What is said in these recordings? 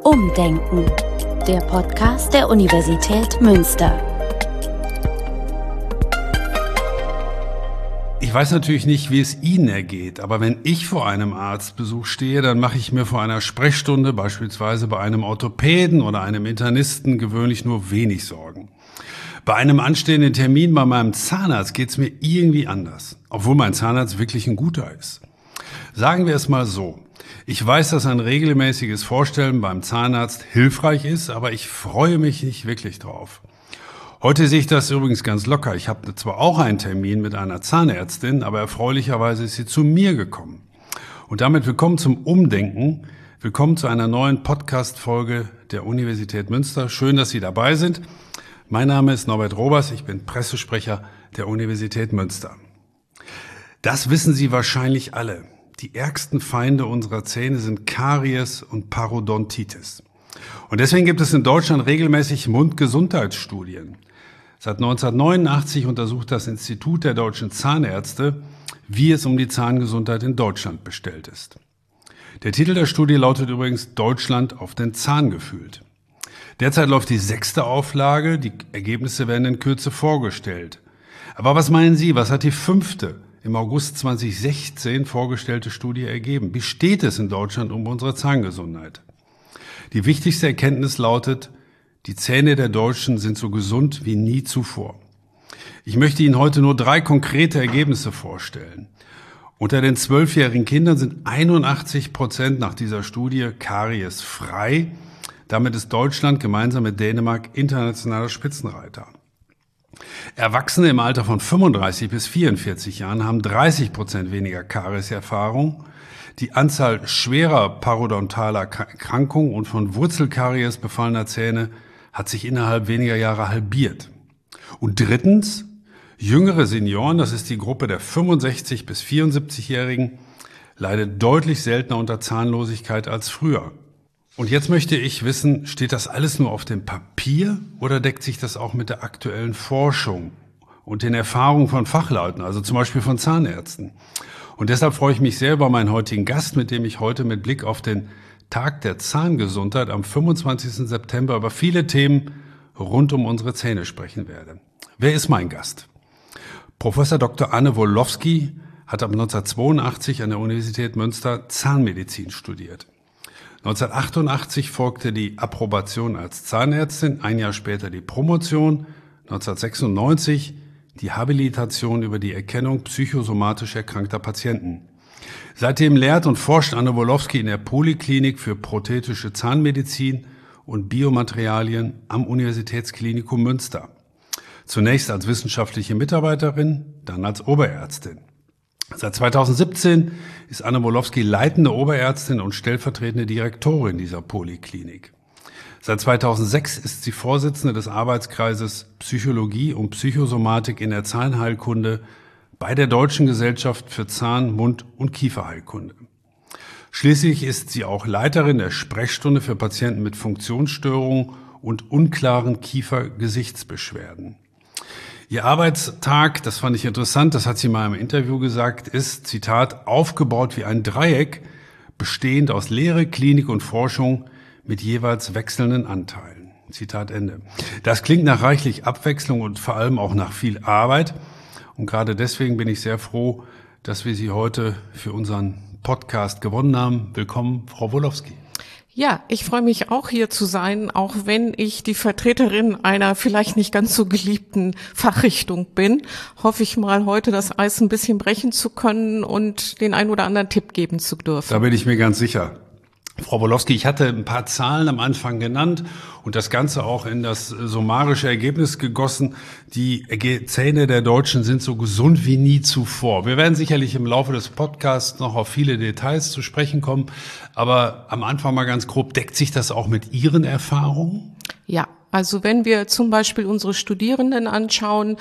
Umdenken, der Podcast der Universität Münster. Ich weiß natürlich nicht, wie es Ihnen ergeht, aber wenn ich vor einem Arztbesuch stehe, dann mache ich mir vor einer Sprechstunde, beispielsweise bei einem Orthopäden oder einem Internisten, gewöhnlich nur wenig Sorgen. Bei einem anstehenden Termin bei meinem Zahnarzt geht es mir irgendwie anders, obwohl mein Zahnarzt wirklich ein guter ist. Sagen wir es mal so. Ich weiß, dass ein regelmäßiges Vorstellen beim Zahnarzt hilfreich ist, aber ich freue mich nicht wirklich drauf. Heute sehe ich das übrigens ganz locker. Ich habe zwar auch einen Termin mit einer Zahnärztin, aber erfreulicherweise ist sie zu mir gekommen. Und damit willkommen zum Umdenken. Willkommen zu einer neuen Podcast-Folge der Universität Münster. Schön, dass Sie dabei sind. Mein Name ist Norbert Robers, ich bin Pressesprecher der Universität Münster. Das wissen Sie wahrscheinlich alle. Die ärgsten Feinde unserer Zähne sind Karies und Parodontitis. Und deswegen gibt es in Deutschland regelmäßig Mundgesundheitsstudien. Seit 1989 untersucht das Institut der deutschen Zahnärzte, wie es um die Zahngesundheit in Deutschland bestellt ist. Der Titel der Studie lautet übrigens Deutschland auf den Zahn gefühlt. Derzeit läuft die 6. Auflage, die Ergebnisse werden in Kürze vorgestellt. Aber was meinen Sie, was hat die 5. im August 2016 vorgestellte Studie ergeben? Wie steht es in Deutschland um unsere Zahngesundheit? Die wichtigste Erkenntnis lautet, die Zähne der Deutschen sind so gesund wie nie zuvor. Ich möchte Ihnen heute nur 3 konkrete Ergebnisse vorstellen. Unter den 12-jährigen Kindern sind 81% nach dieser Studie kariesfrei. Damit ist Deutschland gemeinsam mit Dänemark internationaler Spitzenreiter. Erwachsene im Alter von 35 bis 44 Jahren haben 30% weniger Karieserfahrung. Die Anzahl schwerer parodontaler Erkrankungen und von Wurzelkaries befallener Zähne hat sich innerhalb weniger Jahre halbiert. Und drittens, jüngere Senioren, das ist die Gruppe der 65- bis 74-Jährigen, leidet deutlich seltener unter Zahnlosigkeit als früher. Und jetzt möchte ich wissen, steht das alles nur auf dem Papier oder deckt sich das auch mit der aktuellen Forschung und den Erfahrungen von Fachleuten, also zum Beispiel von Zahnärzten? Und deshalb freue ich mich sehr über meinen heutigen Gast, mit dem ich heute mit Blick auf den Tag der Zahngesundheit am 25. September über viele Themen rund um unsere Zähne sprechen werde. Wer ist mein Gast? Professor Dr. Anne Wolowski hat ab 1982 an der Universität Münster Zahnmedizin studiert. 1988 folgte die Approbation als Zahnärztin, ein Jahr später die Promotion, 1996 die Habilitation über die Erkennung psychosomatisch erkrankter Patienten. Seitdem lehrt und forscht Anne Wolowski in der Poliklinik für prothetische Zahnmedizin und Biomaterialien am Universitätsklinikum Münster. Zunächst als wissenschaftliche Mitarbeiterin, dann als Oberärztin. Seit 2017 ist Anne Wolowski leitende Oberärztin und stellvertretende Direktorin dieser Poliklinik. Seit 2006 ist sie Vorsitzende des Arbeitskreises Psychologie und Psychosomatik in der Zahnheilkunde bei der Deutschen Gesellschaft für Zahn-, Mund- und Kieferheilkunde. Schließlich ist sie auch Leiterin der Sprechstunde für Patienten mit Funktionsstörungen und unklaren Kiefer-Gesichtsbeschwerden. Ihr Arbeitstag, das fand ich interessant, das hat sie mal im Interview gesagt, ist, Zitat, aufgebaut wie ein Dreieck, bestehend aus Lehre, Klinik und Forschung mit jeweils wechselnden Anteilen. Zitat Ende. Das klingt nach reichlich Abwechslung und vor allem auch nach viel Arbeit. Und gerade deswegen bin ich sehr froh, dass wir Sie heute für unseren Podcast gewonnen haben. Willkommen, Frau Wolowski. Ja, ich freue mich auch hier zu sein, auch wenn ich die Vertreterin einer vielleicht nicht ganz so geliebten Fachrichtung bin. Hoffe ich mal, heute das Eis ein bisschen brechen zu können und den einen oder anderen Tipp geben zu dürfen. Da bin ich mir ganz sicher. Frau Wolowski, ich hatte ein paar Zahlen am Anfang genannt und das Ganze auch in das summarische Ergebnis gegossen. Die Zähne der Deutschen sind so gesund wie nie zuvor. Wir werden sicherlich im Laufe des Podcasts noch auf viele Details zu sprechen kommen, aber am Anfang mal ganz grob, deckt sich das auch mit Ihren Erfahrungen? Ja. Also wenn wir zum Beispiel unsere Studierenden anschauen,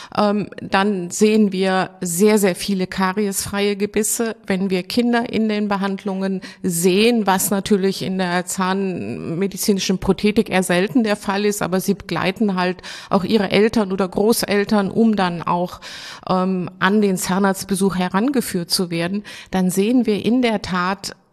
dann sehen wir sehr, sehr viele kariesfreie Gebisse. Wenn wir Kinder in den Behandlungen sehen, was natürlich in der zahnmedizinischen Prothetik eher selten der Fall ist, aber sie begleiten halt auch ihre Eltern oder Großeltern, um dann auch an den Zahnarztbesuch herangeführt zu werden, dann sehen wir in der Tat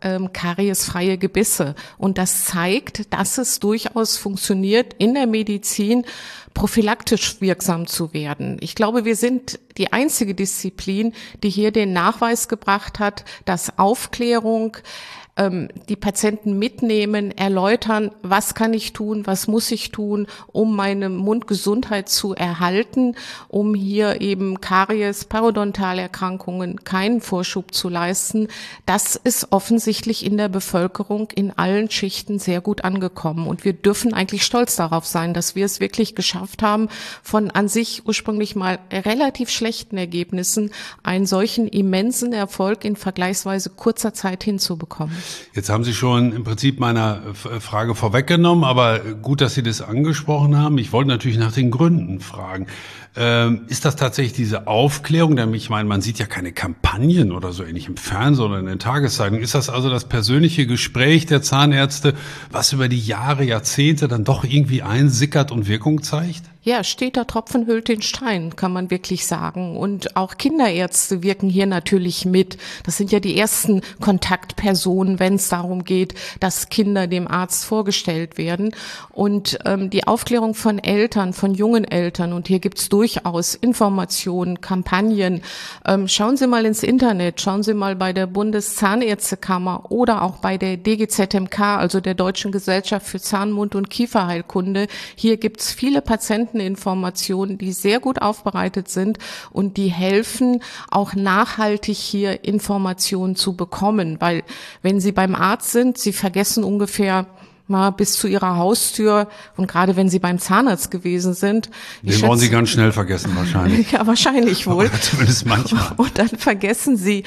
kariesfreie Gebisse. Und das zeigt, dass es durchaus funktioniert, in der Medizin prophylaktisch wirksam zu werden. Ich glaube, wir sind die einzige Disziplin, die hier den Nachweis gebracht hat, dass Aufklärung, die Patienten mitnehmen, erläutern, was kann ich tun, was muss ich tun, um meine Mundgesundheit zu erhalten, um hier eben Karies, Parodontalerkrankungen keinen Vorschub zu leisten. Das ist offensichtlich in der Bevölkerung in allen Schichten sehr gut angekommen. Und wir dürfen eigentlich stolz darauf sein, dass wir es wirklich geschafft haben, von an sich ursprünglich mal relativ schlechten Ergebnissen einen solchen immensen Erfolg in vergleichsweise kurzer Zeit hinzubekommen. Jetzt haben Sie schon im Prinzip meiner Frage vorweggenommen, aber gut, dass Sie das angesprochen haben. Ich wollte natürlich nach den Gründen fragen. Ist das tatsächlich diese Aufklärung? Denn ich meine, man sieht ja keine Kampagnen oder so ähnlich im Fernsehen oder in den Tageszeitungen. Ist das also das persönliche Gespräch der Zahnärzte, was über die Jahre, Jahrzehnte dann doch irgendwie einsickert und Wirkung zeigt? Ja, steter Tropfen höhlt den Stein, kann man wirklich sagen. Und auch Kinderärzte wirken hier natürlich mit. Das sind ja die ersten Kontaktpersonen, wenn es darum geht, dass Kinder dem Arzt vorgestellt werden. Und die Aufklärung von Eltern, von jungen Eltern, und hier gibt's durchaus Informationen, Kampagnen. Schauen Sie mal ins Internet, schauen Sie mal bei der Bundeszahnärztekammer oder auch bei der DGZMK, also der Deutschen Gesellschaft für Zahn-, Mund- und Kieferheilkunde. Hier gibt's viele Patienteninformationen, die sehr gut aufbereitet sind und die helfen, auch nachhaltig hier Informationen zu bekommen. Weil wenn Sie beim Arzt sind, Sie vergessen ungefähr mal bis zu Ihrer Haustür, und gerade wenn Sie beim Zahnarzt gewesen sind. Den wollen Sie ganz schnell vergessen wahrscheinlich. Ja, wahrscheinlich wohl. Aber zumindest manchmal. Und dann vergessen Sie,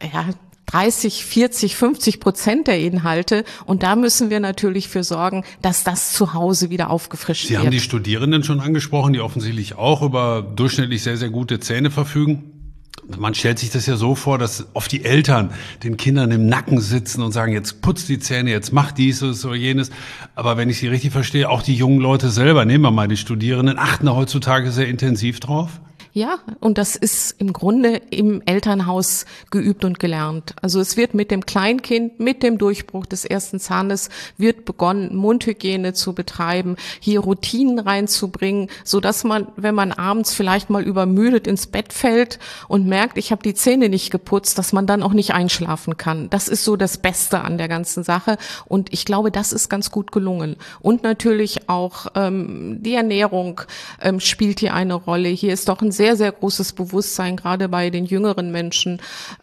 30, 40, 50% der Inhalte. Und da müssen wir natürlich für sorgen, dass das zu Hause wieder aufgefrischt wird. Sie haben die Studierenden schon angesprochen, die offensichtlich auch über durchschnittlich sehr, sehr gute Zähne verfügen. Man stellt sich das ja so vor, dass oft die Eltern den Kindern im Nacken sitzen und sagen, jetzt putz die Zähne, jetzt mach dieses oder jenes. Aber wenn ich Sie richtig verstehe, auch die jungen Leute selber, nehmen wir mal die Studierenden, achten da heutzutage sehr intensiv drauf. Ja, und das ist im Grunde im Elternhaus geübt und gelernt. Also es wird mit dem Kleinkind, mit dem Durchbruch des ersten Zahnes, wird begonnen, Mundhygiene zu betreiben, hier Routinen reinzubringen, so dass man, wenn man abends vielleicht mal übermüdet ins Bett fällt und merkt, ich habe die Zähne nicht geputzt, dass man dann auch nicht einschlafen kann. Das ist so das Beste an der ganzen Sache. Und ich glaube, das ist ganz gut gelungen. Und natürlich auch die Ernährung spielt hier eine Rolle. Hier ist doch ein sehr, sehr großes Bewusstsein, gerade bei den jüngeren Menschen,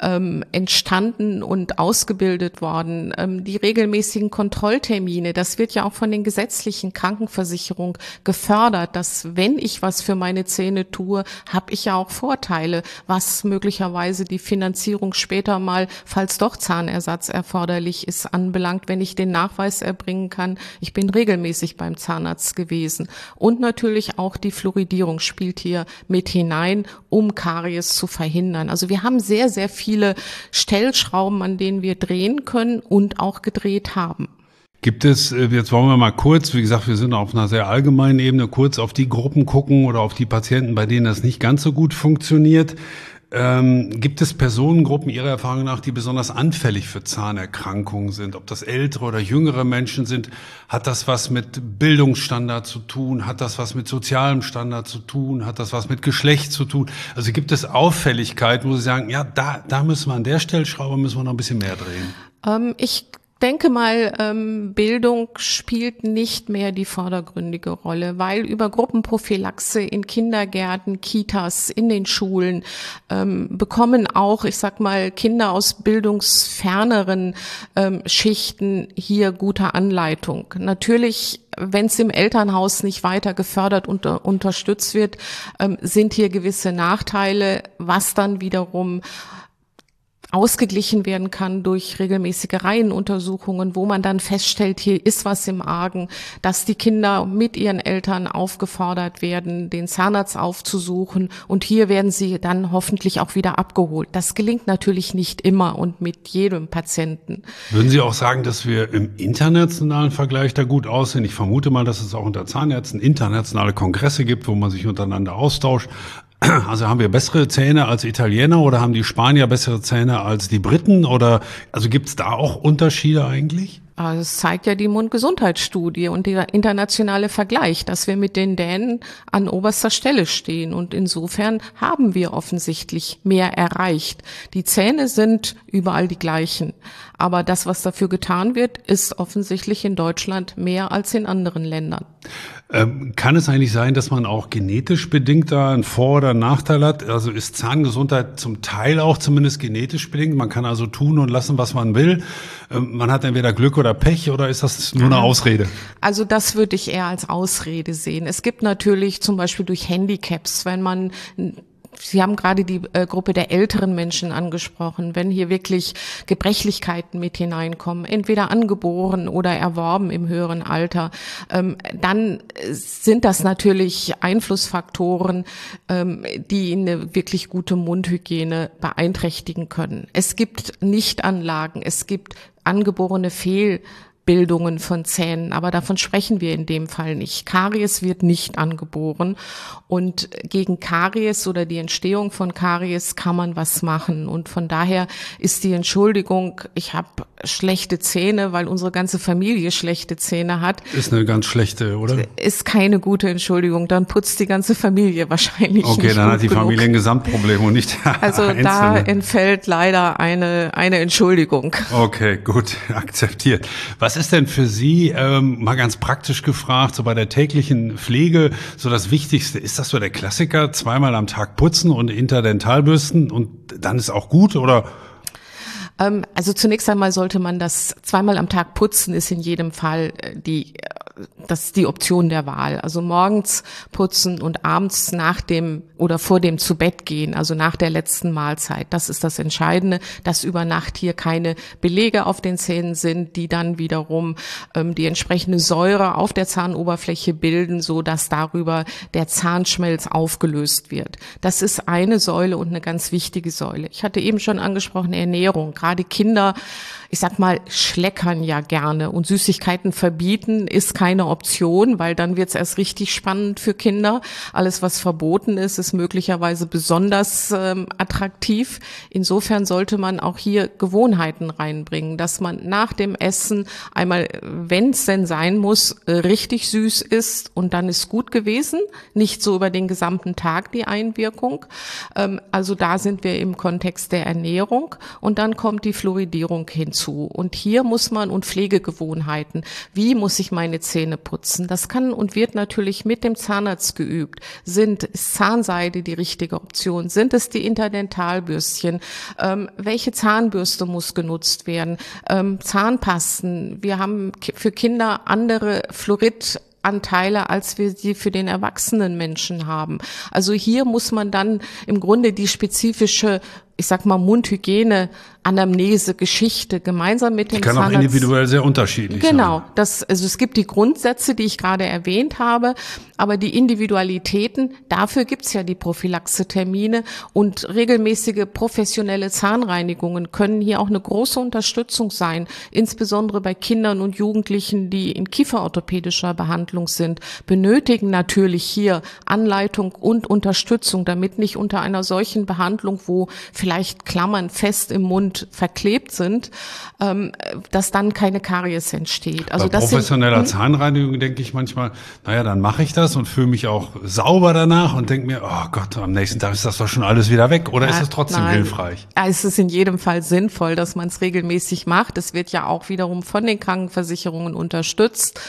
entstanden und ausgebildet worden. Die regelmäßigen Kontrolltermine, das wird ja auch von den gesetzlichen Krankenversicherungen gefördert, dass wenn ich was für meine Zähne tue, habe ich ja auch Vorteile, was möglicherweise die Finanzierung später mal, falls doch Zahnersatz erforderlich ist, anbelangt, wenn ich den Nachweis erbringen kann, ich bin regelmäßig beim Zahnarzt gewesen. Und natürlich auch die Fluoridierung spielt hier mit hinein, um Karies zu verhindern. Also wir haben sehr, sehr viele Stellschrauben, an denen wir drehen können und auch gedreht haben. Gibt es, jetzt wollen wir mal kurz, wie gesagt, wir sind auf einer sehr allgemeinen Ebene, kurz auf die Gruppen gucken oder auf die Patienten, bei denen das nicht ganz so gut funktioniert. Gibt es Personengruppen Ihrer Erfahrung nach, die besonders anfällig für Zahnerkrankungen sind? Ob das ältere oder jüngere Menschen sind? Hat das was mit Bildungsstandard zu tun? Hat das was mit sozialem Standard zu tun? Hat das was mit Geschlecht zu tun? Also gibt es Auffälligkeiten, wo Sie sagen, ja, da müssen wir an der Stellschraube noch ein bisschen mehr drehen? Ich denke mal, Bildung spielt nicht mehr die vordergründige Rolle, weil über Gruppenprophylaxe in Kindergärten, Kitas, in den Schulen bekommen auch, ich sag mal, Kinder aus bildungsferneren Schichten hier gute Anleitung. Natürlich, wenn es im Elternhaus nicht weiter gefördert und unterstützt wird, sind hier gewisse Nachteile, was dann wiederum ausgeglichen werden kann durch regelmäßige Reihenuntersuchungen, wo man dann feststellt, hier ist was im Argen, dass die Kinder mit ihren Eltern aufgefordert werden, den Zahnarzt aufzusuchen, und hier werden sie dann hoffentlich auch wieder abgeholt. Das gelingt natürlich nicht immer und mit jedem Patienten. Würden Sie auch sagen, dass wir im internationalen Vergleich da gut aussehen? Ich vermute mal, dass es auch unter Zahnärzten internationale Kongresse gibt, wo man sich untereinander austauscht. Also haben wir bessere Zähne als Italiener oder haben die Spanier bessere Zähne als die Briten? Oder also gibt's da auch Unterschiede eigentlich? Das zeigt ja die Mundgesundheitsstudie und der internationale Vergleich, dass wir mit den Dänen an oberster Stelle stehen. Und insofern haben wir offensichtlich mehr erreicht. Die Zähne sind überall die gleichen. Aber das, was dafür getan wird, ist offensichtlich in Deutschland mehr als in anderen Ländern. Kann es eigentlich sein, dass man auch genetisch bedingt da einen Vor- oder einen Nachteil hat? Also ist Zahngesundheit zum Teil auch zumindest genetisch bedingt? Man kann also tun und lassen, was man will. Man hat entweder Glück oder Pech, oder ist das nur eine Ausrede? Also das würde ich eher als Ausrede sehen. Es gibt natürlich zum Beispiel durch Handicaps, wenn man Sie haben gerade die Gruppe der älteren Menschen angesprochen. Wenn hier wirklich Gebrechlichkeiten mit hineinkommen, entweder angeboren oder erworben im höheren Alter, dann sind das natürlich Einflussfaktoren, die eine wirklich gute Mundhygiene beeinträchtigen können. Es gibt Nichtanlagen, es gibt angeborene Fehlbildungen von Zähnen, aber davon sprechen wir in dem Fall nicht. Karies wird nicht angeboren und gegen Karies oder die Entstehung von Karies kann man was machen und von daher ist die Entschuldigung, ich habe schlechte Zähne, weil unsere ganze Familie schlechte Zähne hat. Ist eine ganz schlechte, oder? Ist keine gute Entschuldigung, dann putzt die ganze Familie wahrscheinlich nicht. Okay, dann hat die genug. Familie ein Gesamtproblem und nicht der Also Einzelne. Da entfällt leider eine Entschuldigung. Okay, gut, akzeptiert. Was ist denn für Sie, mal ganz praktisch gefragt, so bei der täglichen Pflege, so das Wichtigste? Ist das so der Klassiker, zweimal am Tag putzen und Interdentalbürsten und dann ist auch gut, oder? Also zunächst einmal sollte man das zweimal am Tag putzen, ist in jedem Fall das ist die Option der Wahl. Also morgens putzen und abends nach dem oder vor dem Zubettgehen, also nach der letzten Mahlzeit. Das ist das Entscheidende, dass über Nacht hier keine Belege auf den Zähnen sind, die dann wiederum die entsprechende Säure auf der Zahnoberfläche bilden, so dass darüber der Zahnschmelz aufgelöst wird. Das ist eine Säule und eine ganz wichtige Säule. Ich hatte eben schon angesprochen, Ernährung. Gerade Kinder, ich sag mal, schleckern ja gerne und Süßigkeiten verbieten ist keine Option, weil dann wird's erst richtig spannend für Kinder. Alles, was verboten ist, ist möglicherweise besonders attraktiv. Insofern sollte man auch hier Gewohnheiten reinbringen, dass man nach dem Essen einmal, wenn es denn sein muss, richtig süß isst und dann ist gut gewesen. Nicht so über den gesamten Tag die Einwirkung. Also da sind wir im Kontext der Ernährung und dann kommt die Fluoridierung hinzu. Und hier muss man und Pflegegewohnheiten. Wie muss ich meine Zähne putzen? Das kann und wird natürlich mit dem Zahnarzt geübt. Ist Zahnseide die richtige Option? Sind es die Interdentalbürstchen? Welche Zahnbürste muss genutzt werden? Zahnpasten. Wir haben für Kinder andere Fluoridanteile, als wir sie für den erwachsenen Menschen haben. Also hier muss man dann im Grunde die spezifische, ich sag mal, Mundhygiene, Anamnese, Geschichte gemeinsam mit dem Zahnarzt. Kann auch individuell sehr unterschiedlich sein. Genau, also es gibt die Grundsätze, die ich gerade erwähnt habe, aber die Individualitäten, dafür gibt's ja die Prophylaxetermine und regelmäßige professionelle Zahnreinigungen können hier auch eine große Unterstützung sein, insbesondere bei Kindern und Jugendlichen, die in kieferorthopädischer Behandlung sind, benötigen natürlich hier Anleitung und Unterstützung, damit nicht unter einer solchen Behandlung, wo vielleicht Klammern fest im Mund verklebt sind, dass dann keine Karies entsteht. Also bei professioneller Zahnreinigung denke ich manchmal, naja, dann mache ich das und fühle mich auch sauber danach und denke mir, oh Gott, am nächsten Tag ist das doch schon alles wieder weg. Oder ist es trotzdem hilfreich? Ja, es ist in jedem Fall sinnvoll, dass man es regelmäßig macht. Es wird ja auch wiederum von den Krankenversicherungen unterstützt.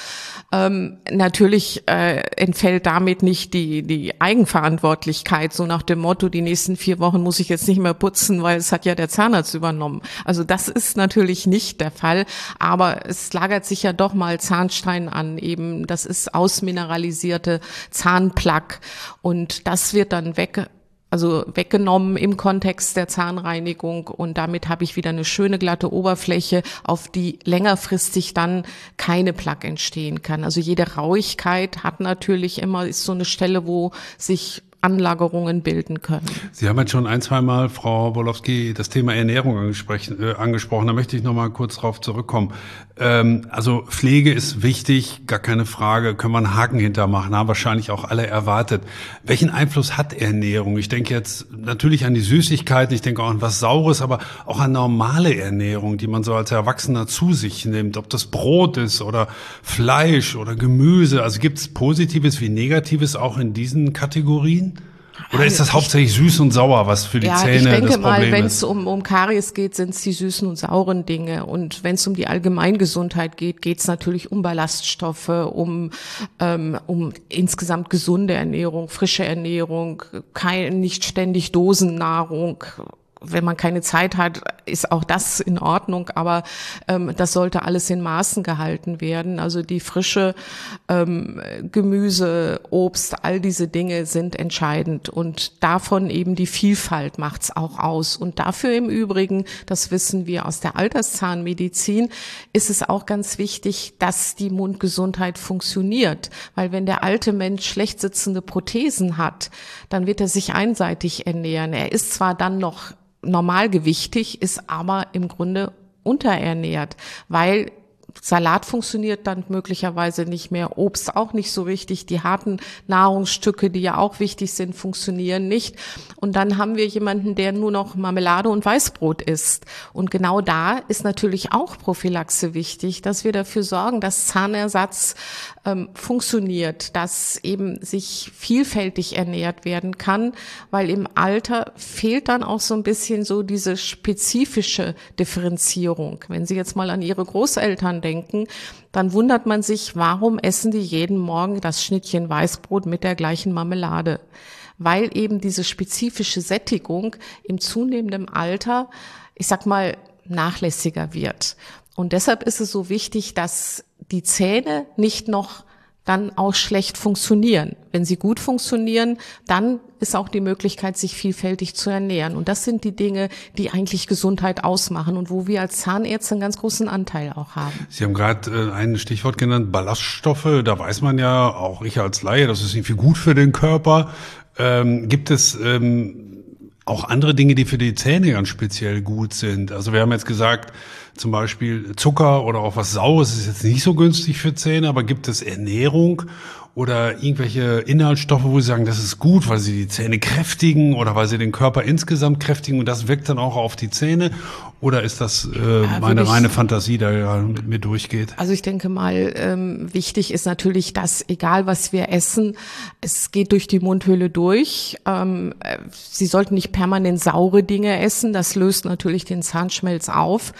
Natürlich entfällt damit nicht die Eigenverantwortlichkeit, so nach dem Motto, die nächsten 4 Wochen muss ich jetzt nicht mehr putzen, weil es hat ja der Zahnarzt übernommen. Also das ist natürlich nicht der Fall, aber es lagert sich ja doch mal Zahnstein an, eben das ist ausmineralisierte Zahnplaque und das wird dann weggenommen im Kontext der Zahnreinigung und damit habe ich wieder eine schöne glatte Oberfläche, auf die längerfristig dann keine Plaque entstehen kann. Also jede Rauigkeit hat natürlich immer, ist so eine Stelle, wo sich Anlagerungen bilden können. Sie haben jetzt schon ein, zweimal, Frau Borlowski, das Thema Ernährung angesprochen. Da möchte ich noch mal kurz drauf zurückkommen. Also Pflege ist wichtig, gar keine Frage, können wir einen Haken hintermachen, haben wahrscheinlich auch alle erwartet. Welchen Einfluss hat Ernährung? Ich denke jetzt natürlich an die Süßigkeiten, ich denke auch an was Saures, aber auch an normale Ernährung, die man so als Erwachsener zu sich nimmt. Ob das Brot ist oder Fleisch oder Gemüse. Also gibt es Positives wie Negatives auch in diesen Kategorien? Oder ist das hauptsächlich süß und sauer, was für die Zähne das Problem ist? Ich denke mal, wenn es um Karies geht, sind es die süßen und sauren Dinge. Und wenn es um die Allgemeingesundheit geht, geht es natürlich um Ballaststoffe, um insgesamt gesunde Ernährung, frische Ernährung, nicht ständig Dosennahrung. Wenn man keine Zeit hat, ist auch das in Ordnung, aber das sollte alles in Maßen gehalten werden. Also die frische Gemüse, Obst, all diese Dinge sind entscheidend und davon eben die Vielfalt macht's auch aus. Und dafür im Übrigen, das wissen wir aus der Alterszahnmedizin, ist es auch ganz wichtig, dass die Mundgesundheit funktioniert. Weil wenn der alte Mensch schlecht sitzende Prothesen hat, dann wird er sich einseitig ernähren. Er ist zwar dann noch normalgewichtig, ist aber im Grunde unterernährt, weil Salat funktioniert dann möglicherweise nicht mehr, Obst auch nicht so richtig, die harten Nahrungsstücke, die ja auch wichtig sind, funktionieren nicht. Und dann haben wir jemanden, der nur noch Marmelade und Weißbrot isst. Und genau da ist natürlich auch Prophylaxe wichtig, dass wir dafür sorgen, dass Zahnersatz funktioniert, dass eben sich vielfältig ernährt werden kann, weil im Alter fehlt dann auch so ein bisschen so diese spezifische Differenzierung. Wenn Sie jetzt mal an Ihre Großeltern denken, dann wundert man sich, warum essen die jeden Morgen das Schnittchen Weißbrot mit der gleichen Marmelade? Weil eben diese spezifische Sättigung im zunehmenden Alter, ich sag mal, nachlässiger wird. Und deshalb ist es so wichtig, dass die Zähne nicht noch dann auch schlecht funktionieren. Wenn sie gut funktionieren, dann ist auch die Möglichkeit, sich vielfältig zu ernähren. Und das sind die Dinge, die eigentlich Gesundheit ausmachen und wo wir als Zahnärzte einen ganz großen Anteil auch haben. Sie haben gerade ein Stichwort genannt, Ballaststoffe. Da weiß man ja, auch ich als Laie, das ist irgendwie gut für den Körper. Gibt es auch andere Dinge, die für die Zähne ganz speziell gut sind? Also wir haben jetzt gesagt, zum Beispiel Zucker oder auch was Saures ist jetzt nicht so günstig für Zähne, aber gibt es Ernährung oder irgendwelche Inhaltsstoffe, wo Sie sagen, das ist gut, weil sie die Zähne kräftigen oder weil sie den Körper insgesamt kräftigen und das wirkt dann auch auf die Zähne? Oder ist das meine reine Fantasie, da ja mit mir durchgeht? Also ich denke mal, wichtig ist natürlich, dass egal was wir essen, es geht durch die Mundhöhle durch. Sie sollten nicht permanent saure Dinge essen, das löst natürlich den Zahnschmelz auf.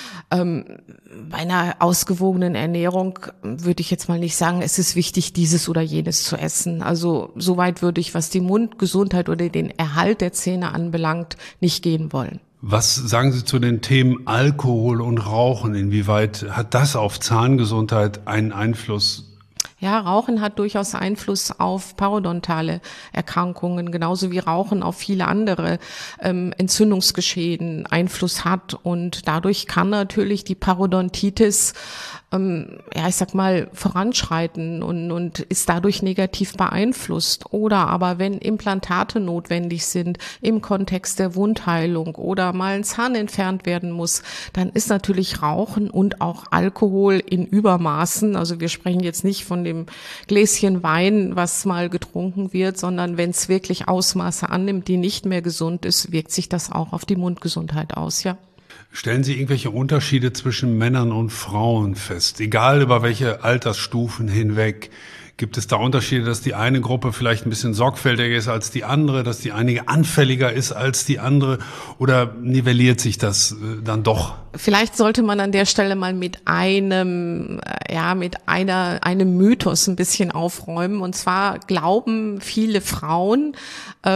Bei einer ausgewogenen Ernährung würde ich jetzt mal nicht sagen, es ist wichtig, dieses oder jenes zu essen. Also soweit würde ich, was die Mundgesundheit oder den Erhalt der Zähne anbelangt, nicht gehen wollen. Was sagen Sie zu den Themen Alkohol und Rauchen? Inwieweit hat das auf Zahngesundheit einen Einfluss? Ja, Rauchen hat durchaus Einfluss auf parodontale Erkrankungen, genauso wie Rauchen auf viele andere Entzündungsgeschehen Einfluss hat. Und dadurch kann natürlich die Parodontitis ich sag mal, voranschreiten und ist dadurch negativ beeinflusst. Oder aber wenn Implantate notwendig sind im Kontext der Wundheilung oder mal ein Zahn entfernt werden muss, dann ist natürlich Rauchen und auch Alkohol in Übermaßen, also wir sprechen jetzt nicht von dem Gläschen Wein, was mal getrunken wird, sondern wenn es wirklich Ausmaße annimmt, die nicht mehr gesund ist, wirkt sich das auch auf die Mundgesundheit aus, ja. Stellen Sie irgendwelche Unterschiede zwischen Männern und Frauen fest? Egal über welche Altersstufen hinweg. Gibt es da Unterschiede, dass die eine Gruppe vielleicht ein bisschen sorgfältiger ist als die andere, dass die eine anfälliger ist als die andere? Oder nivelliert sich das dann doch? Vielleicht sollte man an der Stelle mal mit einem Mythos ein bisschen aufräumen. Und zwar glauben viele Frauen,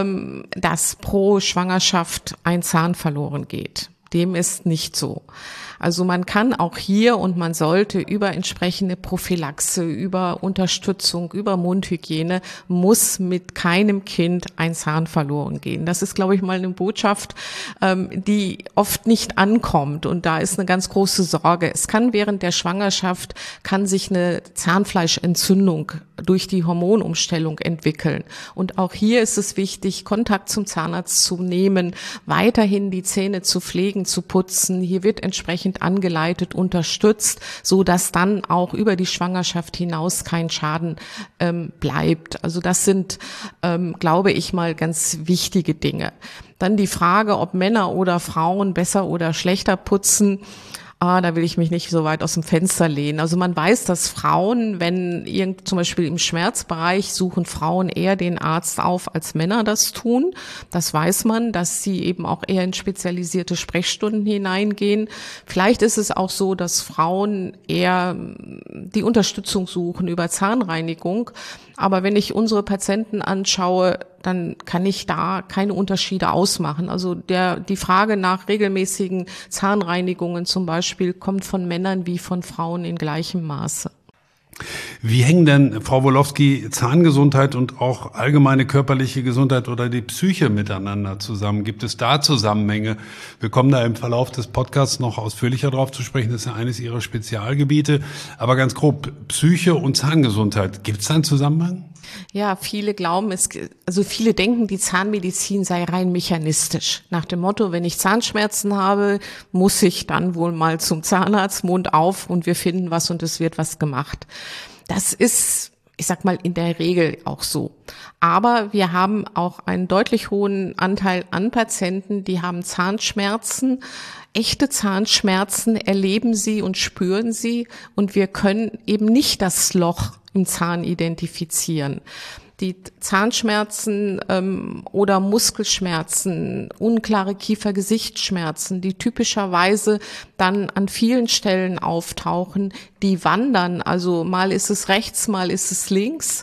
dass pro Schwangerschaft ein Zahn verloren geht. Dem ist nicht so. Also man kann auch hier und man sollte über entsprechende Prophylaxe, über Unterstützung, über Mundhygiene, muss mit keinem Kind ein Zahn verloren gehen. Das ist, glaube ich, mal eine Botschaft, die oft nicht ankommt, und da ist eine ganz große Sorge. Es kann während der Schwangerschaft, kann sich eine Zahnfleischentzündung durch die Hormonumstellung entwickeln. Und auch hier ist es wichtig, Kontakt zum Zahnarzt zu nehmen, weiterhin die Zähne zu pflegen, zu putzen. Hier wird entsprechend angeleitet, unterstützt, so dass dann auch über die Schwangerschaft hinaus kein Schaden bleibt. Also das sind, glaube ich mal, ganz wichtige Dinge. Dann die Frage, ob Männer oder Frauen besser oder schlechter putzen. Da will ich mich nicht so weit aus dem Fenster lehnen. Also man weiß, dass Frauen, wenn zum Beispiel im Schmerzbereich, suchen Frauen eher den Arzt auf, als Männer das tun. Das weiß man, dass sie eben auch eher in spezialisierte Sprechstunden hineingehen. Vielleicht ist es auch so, dass Frauen eher die Unterstützung suchen über Zahnreinigung. Aber wenn ich unsere Patienten anschaue, dann kann ich da keine Unterschiede ausmachen. Also die Frage nach regelmäßigen Zahnreinigungen zum Beispiel kommt von Männern wie von Frauen in gleichem Maße. Wie hängen denn, Frau Wolofsky, Zahngesundheit und auch allgemeine körperliche Gesundheit oder die Psyche miteinander zusammen? Gibt es da Zusammenhänge? Wir kommen da im Verlauf des Podcasts noch ausführlicher drauf zu sprechen. Das ist ja eines Ihrer Spezialgebiete. Aber ganz grob, Psyche und Zahngesundheit, gibt es da einen Zusammenhang? Ja, viele glauben, viele denken, die Zahnmedizin sei rein mechanistisch. Nach dem Motto, wenn ich Zahnschmerzen habe, muss ich dann wohl mal zum Zahnarzt, Mund auf, und wir finden was und es wird was gemacht. Das ist, ich sag mal, in der Regel auch so. Aber wir haben auch einen deutlich hohen Anteil an Patienten, die haben Zahnschmerzen. Echte Zahnschmerzen erleben sie und spüren sie, und wir können eben nicht das Loch im Zahn identifizieren. Die Zahnschmerzen oder Muskelschmerzen, unklare Kiefer-Gesichtsschmerzen, die typischerweise dann an vielen Stellen auftauchen, die wandern. Also mal ist es rechts, mal ist es links.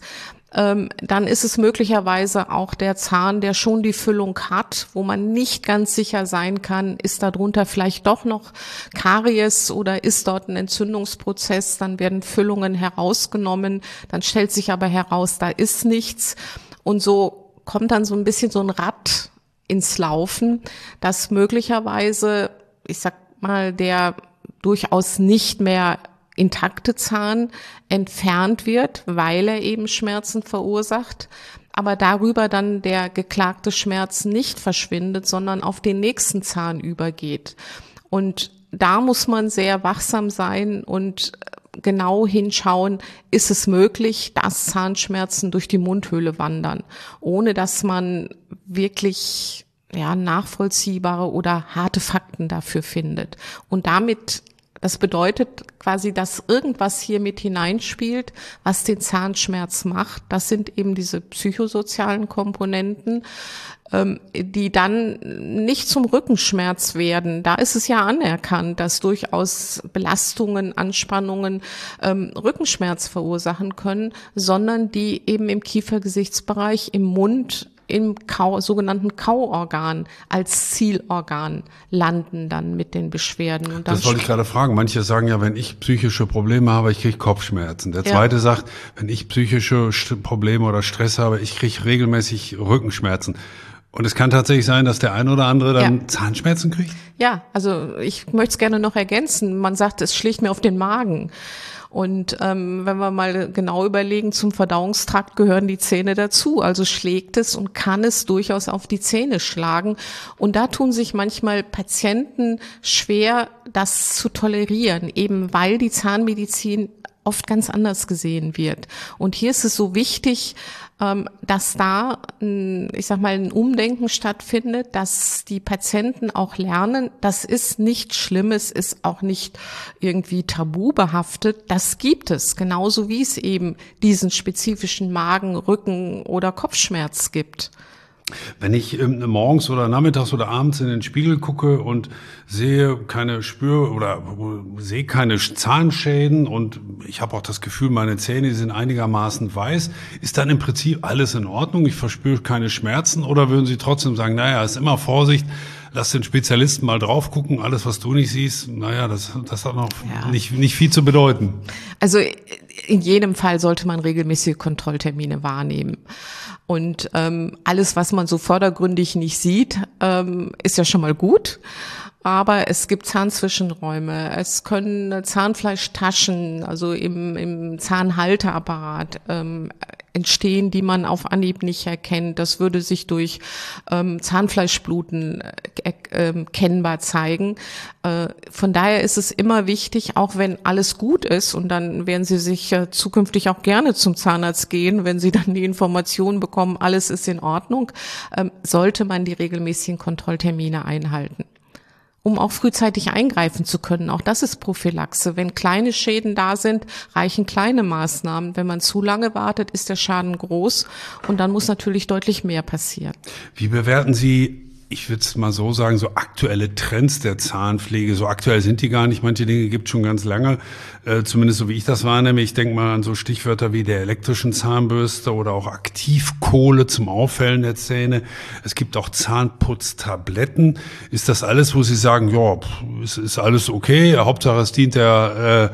Dann ist es möglicherweise auch der Zahn, der schon die Füllung hat, wo man nicht ganz sicher sein kann, ist darunter vielleicht doch noch Karies oder ist dort ein Entzündungsprozess. Dann werden Füllungen herausgenommen, dann stellt sich aber heraus, da ist nichts. Und so kommt dann so ein bisschen so ein Rad ins Laufen, dass möglicherweise, ich sag mal, der durchaus nicht mehr intakte Zahn entfernt wird, weil er eben Schmerzen verursacht, aber darüber dann der geklagte Schmerz nicht verschwindet, sondern auf den nächsten Zahn übergeht. Und da muss man sehr wachsam sein und genau hinschauen, ist es möglich, dass Zahnschmerzen durch die Mundhöhle wandern, ohne dass man wirklich nachvollziehbare oder harte Fakten dafür findet. Und damit, das bedeutet quasi, dass irgendwas hier mit hineinspielt, was den Zahnschmerz macht. Das sind eben diese psychosozialen Komponenten, die dann nicht zum Rückenschmerz werden. Da ist es ja anerkannt, dass durchaus Belastungen, Anspannungen Rückenschmerz verursachen können, sondern die eben im Kiefergesichtsbereich, im Mund, im sogenannten Kauorgan als Zielorgan landen dann mit den Beschwerden. Und das wollte ich gerade fragen. Manche sagen ja, wenn ich psychische Probleme habe, ich kriege Kopfschmerzen. Der zweite sagt, wenn ich psychische Probleme oder Stress habe, ich kriege regelmäßig Rückenschmerzen. Und es kann tatsächlich sein, dass der eine oder andere dann Zahnschmerzen kriegt? Ja, also ich möchte es gerne noch ergänzen. Man sagt, es schlägt mir auf den Magen. Und wenn wir mal genau überlegen, zum Verdauungstrakt gehören die Zähne dazu. Also schlägt es und kann es durchaus auf die Zähne schlagen. Und da tun sich manchmal Patienten schwer, das zu tolerieren, eben weil die Zahnmedizin oft ganz anders gesehen wird. Und hier ist es so wichtig, dass da, ein Umdenken stattfindet, dass die Patienten auch lernen, das ist nichts Schlimmes, ist auch nicht irgendwie tabubehaftet, das gibt es, genauso wie es eben diesen spezifischen Magen-, Rücken- oder Kopfschmerz gibt. Wenn ich morgens oder nachmittags oder abends in den Spiegel gucke und sehe keine Zahnschäden und ich habe auch das Gefühl, meine Zähne sind einigermaßen weiß, ist dann im Prinzip alles in Ordnung? Ich verspüre keine Schmerzen, oder würden Sie trotzdem sagen, naja, ist immer Vorsicht, lass den Spezialisten mal drauf gucken, alles, was du nicht siehst, naja, das hat noch nicht viel zu bedeuten. Also in jedem Fall sollte man regelmäßige Kontrolltermine wahrnehmen. Und alles, was man so vordergründig nicht sieht, ist ja schon mal gut. Aber es gibt Zahnzwischenräume, es können Zahnfleischtaschen, also im Zahnhalteapparat entstehen, die man auf Anhieb nicht erkennt. Das würde sich durch Zahnfleischbluten kennbar zeigen. Von daher ist es immer wichtig, auch wenn alles gut ist, und dann werden Sie sich zukünftig auch gerne zum Zahnarzt gehen, wenn Sie dann die Information bekommen, alles ist in Ordnung, sollte man die regelmäßigen Kontrolltermine einhalten, um auch frühzeitig eingreifen zu können. Auch das ist Prophylaxe. Wenn kleine Schäden da sind, reichen kleine Maßnahmen. Wenn man zu lange wartet, ist der Schaden groß und dann muss natürlich deutlich mehr passieren. Wie bewerten Sie, ich würde es mal so sagen, so aktuelle Trends der Zahnpflege? So aktuell sind die gar nicht. Manche Dinge gibt es schon ganz lange, zumindest so wie ich das wahrnehme. Ich denke mal an so Stichwörter wie der elektrischen Zahnbürste oder auch Aktivkohle zum Aufhellen der Zähne. Es gibt auch Zahnputztabletten. Ist das alles, wo Sie sagen, ja, ist alles okay, Hauptsache es dient der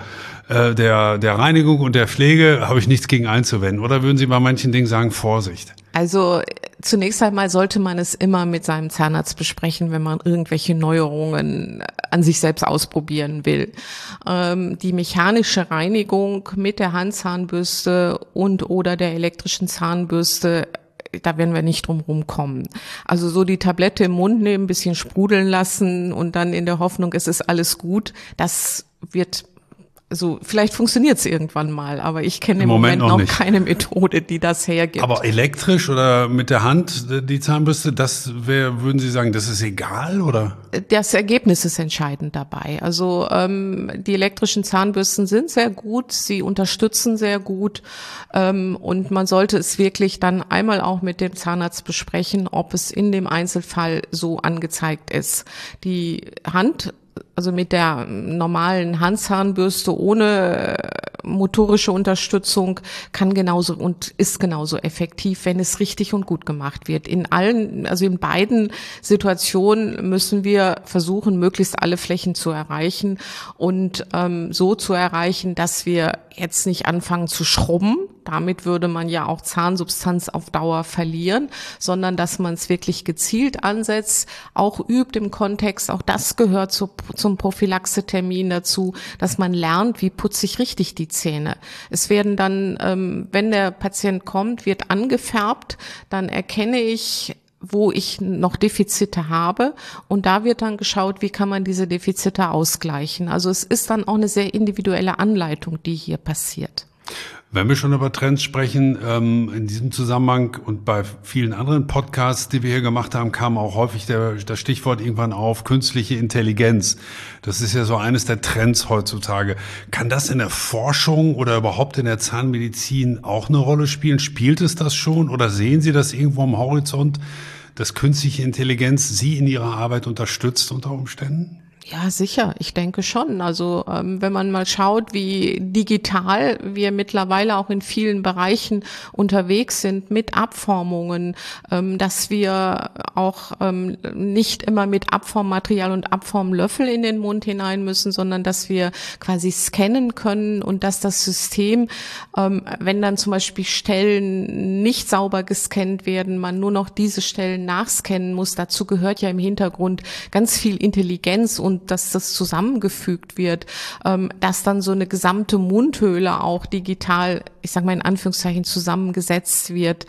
Reinigung und der Pflege, habe ich nichts gegen einzuwenden? Oder würden Sie bei manchen Dingen sagen, Vorsicht? Also zunächst einmal sollte man es immer mit seinem Zahnarzt besprechen, wenn man irgendwelche Neuerungen an sich selbst ausprobieren will. Die mechanische Reinigung mit der Handzahnbürste und oder der elektrischen Zahnbürste, da werden wir nicht drum rumkommen. Also so die Tablette im Mund nehmen, ein bisschen sprudeln lassen und dann in der Hoffnung, es ist alles gut, das wird also vielleicht funktioniert es irgendwann mal, aber ich kenne im Moment noch keine Methode, die das hergibt. Aber elektrisch oder mit der Hand die Zahnbürste, würden Sie sagen, das ist egal, oder? Das Ergebnis ist entscheidend dabei. Also die elektrischen Zahnbürsten sind sehr gut, sie unterstützen sehr gut und man sollte es wirklich dann einmal auch mit dem Zahnarzt besprechen, ob es in dem Einzelfall so angezeigt ist. Die Hand, also mit der normalen Handzahnbürste ohne motorische Unterstützung kann genauso und ist genauso effektiv, wenn es richtig und gut gemacht wird. In beiden Situationen müssen wir versuchen, möglichst alle Flächen zu erreichen und so zu erreichen, dass wir jetzt nicht anfangen zu schrubben. Damit würde man ja auch Zahnsubstanz auf Dauer verlieren, sondern dass man es wirklich gezielt ansetzt, auch übt im Kontext, auch das gehört zum Prophylaxetermin dazu, dass man lernt, wie putze ich richtig die Zähne. Es werden dann, wenn der Patient kommt, wird angefärbt, dann erkenne ich, wo ich noch Defizite habe und da wird dann geschaut, wie kann man diese Defizite ausgleichen. Also es ist dann auch eine sehr individuelle Anleitung, die hier passiert. Wenn wir schon über Trends sprechen, in diesem Zusammenhang und bei vielen anderen Podcasts, die wir hier gemacht haben, kam auch häufig das Stichwort irgendwann auf, künstliche Intelligenz. Das ist ja so eines der Trends heutzutage. Kann das in der Forschung oder überhaupt in der Zahnmedizin auch eine Rolle spielen? Spielt es das schon oder sehen Sie das irgendwo am Horizont, dass künstliche Intelligenz Sie in Ihrer Arbeit unterstützt unter Umständen? Ja, sicher. Ich denke schon. Also wenn man mal schaut, wie digital wir mittlerweile auch in vielen Bereichen unterwegs sind mit Abformungen, dass wir auch nicht immer mit Abformmaterial und Abformlöffel in den Mund hinein müssen, sondern dass wir quasi scannen können und dass das System, wenn dann zum Beispiel Stellen nicht sauber gescannt werden, man nur noch diese Stellen nachscannen muss. Dazu gehört ja im Hintergrund ganz viel Intelligenz und dass das zusammengefügt wird, dass dann so eine gesamte Mundhöhle auch digital, ich sage mal in Anführungszeichen, zusammengesetzt wird.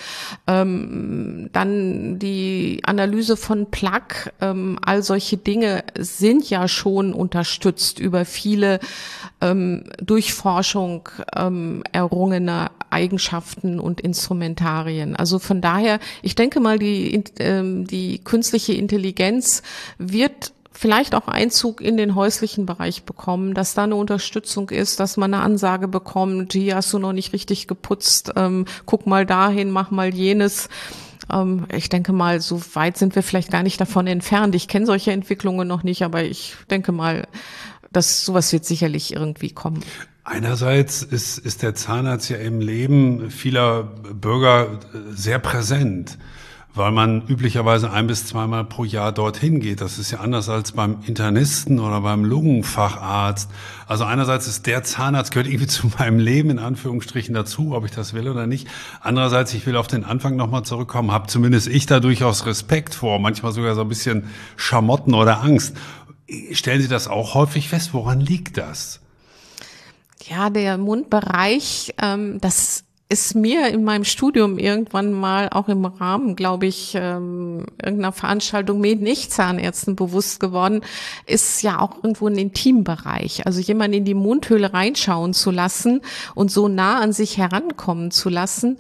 Dann die Analyse von Plaque, all solche Dinge sind ja schon unterstützt über viele durch Forschung errungene Eigenschaften und Instrumentarien. Also von daher, ich denke mal, die künstliche Intelligenz wird vielleicht auch Einzug in den häuslichen Bereich bekommen, dass da eine Unterstützung ist, dass man eine Ansage bekommt, hier hast du noch nicht richtig geputzt, guck mal dahin, mach mal jenes. Ich denke mal, so weit sind wir vielleicht gar nicht davon entfernt. Ich kenne solche Entwicklungen noch nicht, aber ich denke mal, dass sowas wird sicherlich irgendwie kommen. Einerseits ist der Zahnarzt ja im Leben vieler Bürger sehr präsent, weil man üblicherweise 1- bis 2-mal pro Jahr dorthin geht. Das ist ja anders als beim Internisten oder beim Lungenfacharzt. Also einerseits ist der Zahnarzt, gehört irgendwie zu meinem Leben in Anführungsstrichen dazu, ob ich das will oder nicht. Andererseits, ich will auf den Anfang nochmal zurückkommen, habe zumindest ich da durchaus Respekt vor, manchmal sogar so ein bisschen Schamotten oder Angst. Stellen Sie das auch häufig fest? Woran liegt das? Ja, der Mundbereich, das ist mir in meinem Studium irgendwann mal auch im Rahmen, glaube ich, irgendeiner Veranstaltung mit Nicht-Zahnärzten bewusst geworden, ist ja auch irgendwo ein Intimbereich. Also jemanden in die Mundhöhle reinschauen zu lassen und so nah an sich herankommen zu lassen,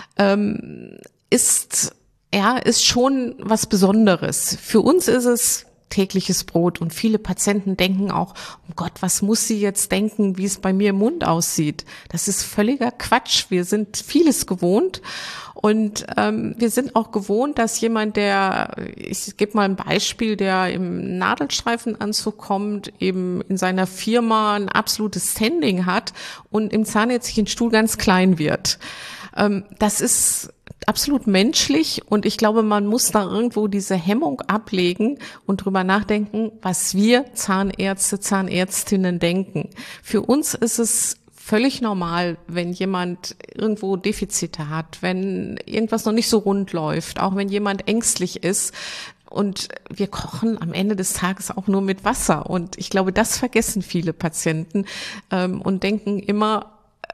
ist schon was Besonderes. Für uns ist es tägliches Brot und viele Patienten denken auch, oh Gott, was muss sie jetzt denken, wie es bei mir im Mund aussieht? Das ist völliger Quatsch. Wir sind vieles gewohnt und wir sind auch gewohnt, dass jemand, ich gebe mal ein Beispiel, der im Nadelstreifenanzug kommt, eben in seiner Firma ein absolutes Standing hat und im zahnärztlichen Stuhl ganz klein wird. Das ist absolut menschlich und ich glaube, man muss da irgendwo diese Hemmung ablegen und drüber nachdenken, was wir Zahnärzte, Zahnärztinnen denken. Für uns ist es völlig normal, wenn jemand irgendwo Defizite hat, wenn irgendwas noch nicht so rund läuft, auch wenn jemand ängstlich ist. Und wir kochen am Ende des Tages auch nur mit Wasser. Und ich glaube, das vergessen viele Patienten und denken immer,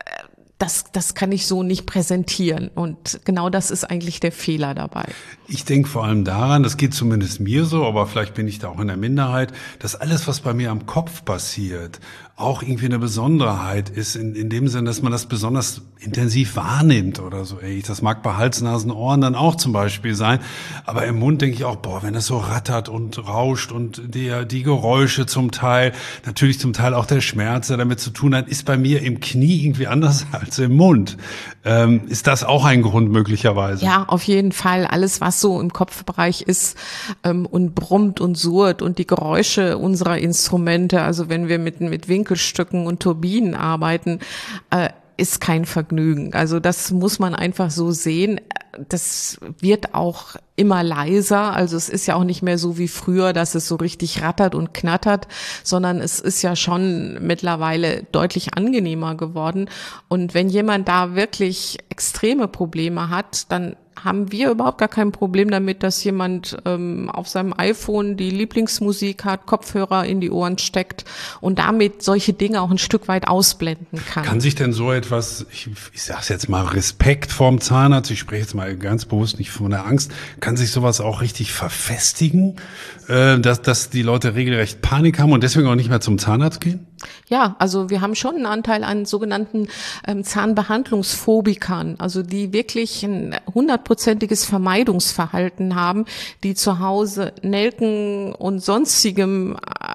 das kann ich so nicht präsentieren. Und genau das ist eigentlich der Fehler dabei. Ich denke vor allem daran, das geht zumindest mir so, aber vielleicht bin ich da auch in der Minderheit, dass alles, was bei mir am Kopf passiert, auch irgendwie eine Besonderheit ist, in dem Sinn, dass man das besonders intensiv wahrnimmt oder so. Das mag bei Hals, Nasen, Ohren dann auch zum Beispiel sein, aber im Mund denke ich auch, wenn das so rattert und rauscht und die Geräusche zum Teil, natürlich zum Teil auch der Schmerz, der damit zu tun hat, ist bei mir im Knie irgendwie anders als im Mund. Ist das auch ein Grund möglicherweise? Ja, auf jeden Fall. Alles, was so im Kopfbereich ist und brummt und surrt und die Geräusche unserer Instrumente, also wenn wir mit Winkelstücken und Turbinen arbeiten, ist kein Vergnügen. Also das muss man einfach so sehen. Das wird auch immer leiser. Also es ist ja auch nicht mehr so wie früher, dass es so richtig rattert und knattert, sondern es ist ja schon mittlerweile deutlich angenehmer geworden. Und wenn jemand da wirklich extreme Probleme hat, dann haben wir überhaupt gar kein Problem damit, dass jemand auf seinem iPhone die Lieblingsmusik hat, Kopfhörer in die Ohren steckt und damit solche Dinge auch ein Stück weit ausblenden kann. Kann sich denn so etwas, ich sage jetzt mal, Respekt vorm Zahnarzt, ich spreche jetzt mal ganz bewusst nicht von der Angst, kann sich sowas auch richtig verfestigen, dass die Leute regelrecht Panik haben und deswegen auch nicht mehr zum Zahnarzt gehen? Ja, also wir haben schon einen Anteil an sogenannten Zahnbehandlungsphobikern, also die wirklich ein 100%iges Vermeidungsverhalten haben, die zu Hause Nelken und sonstige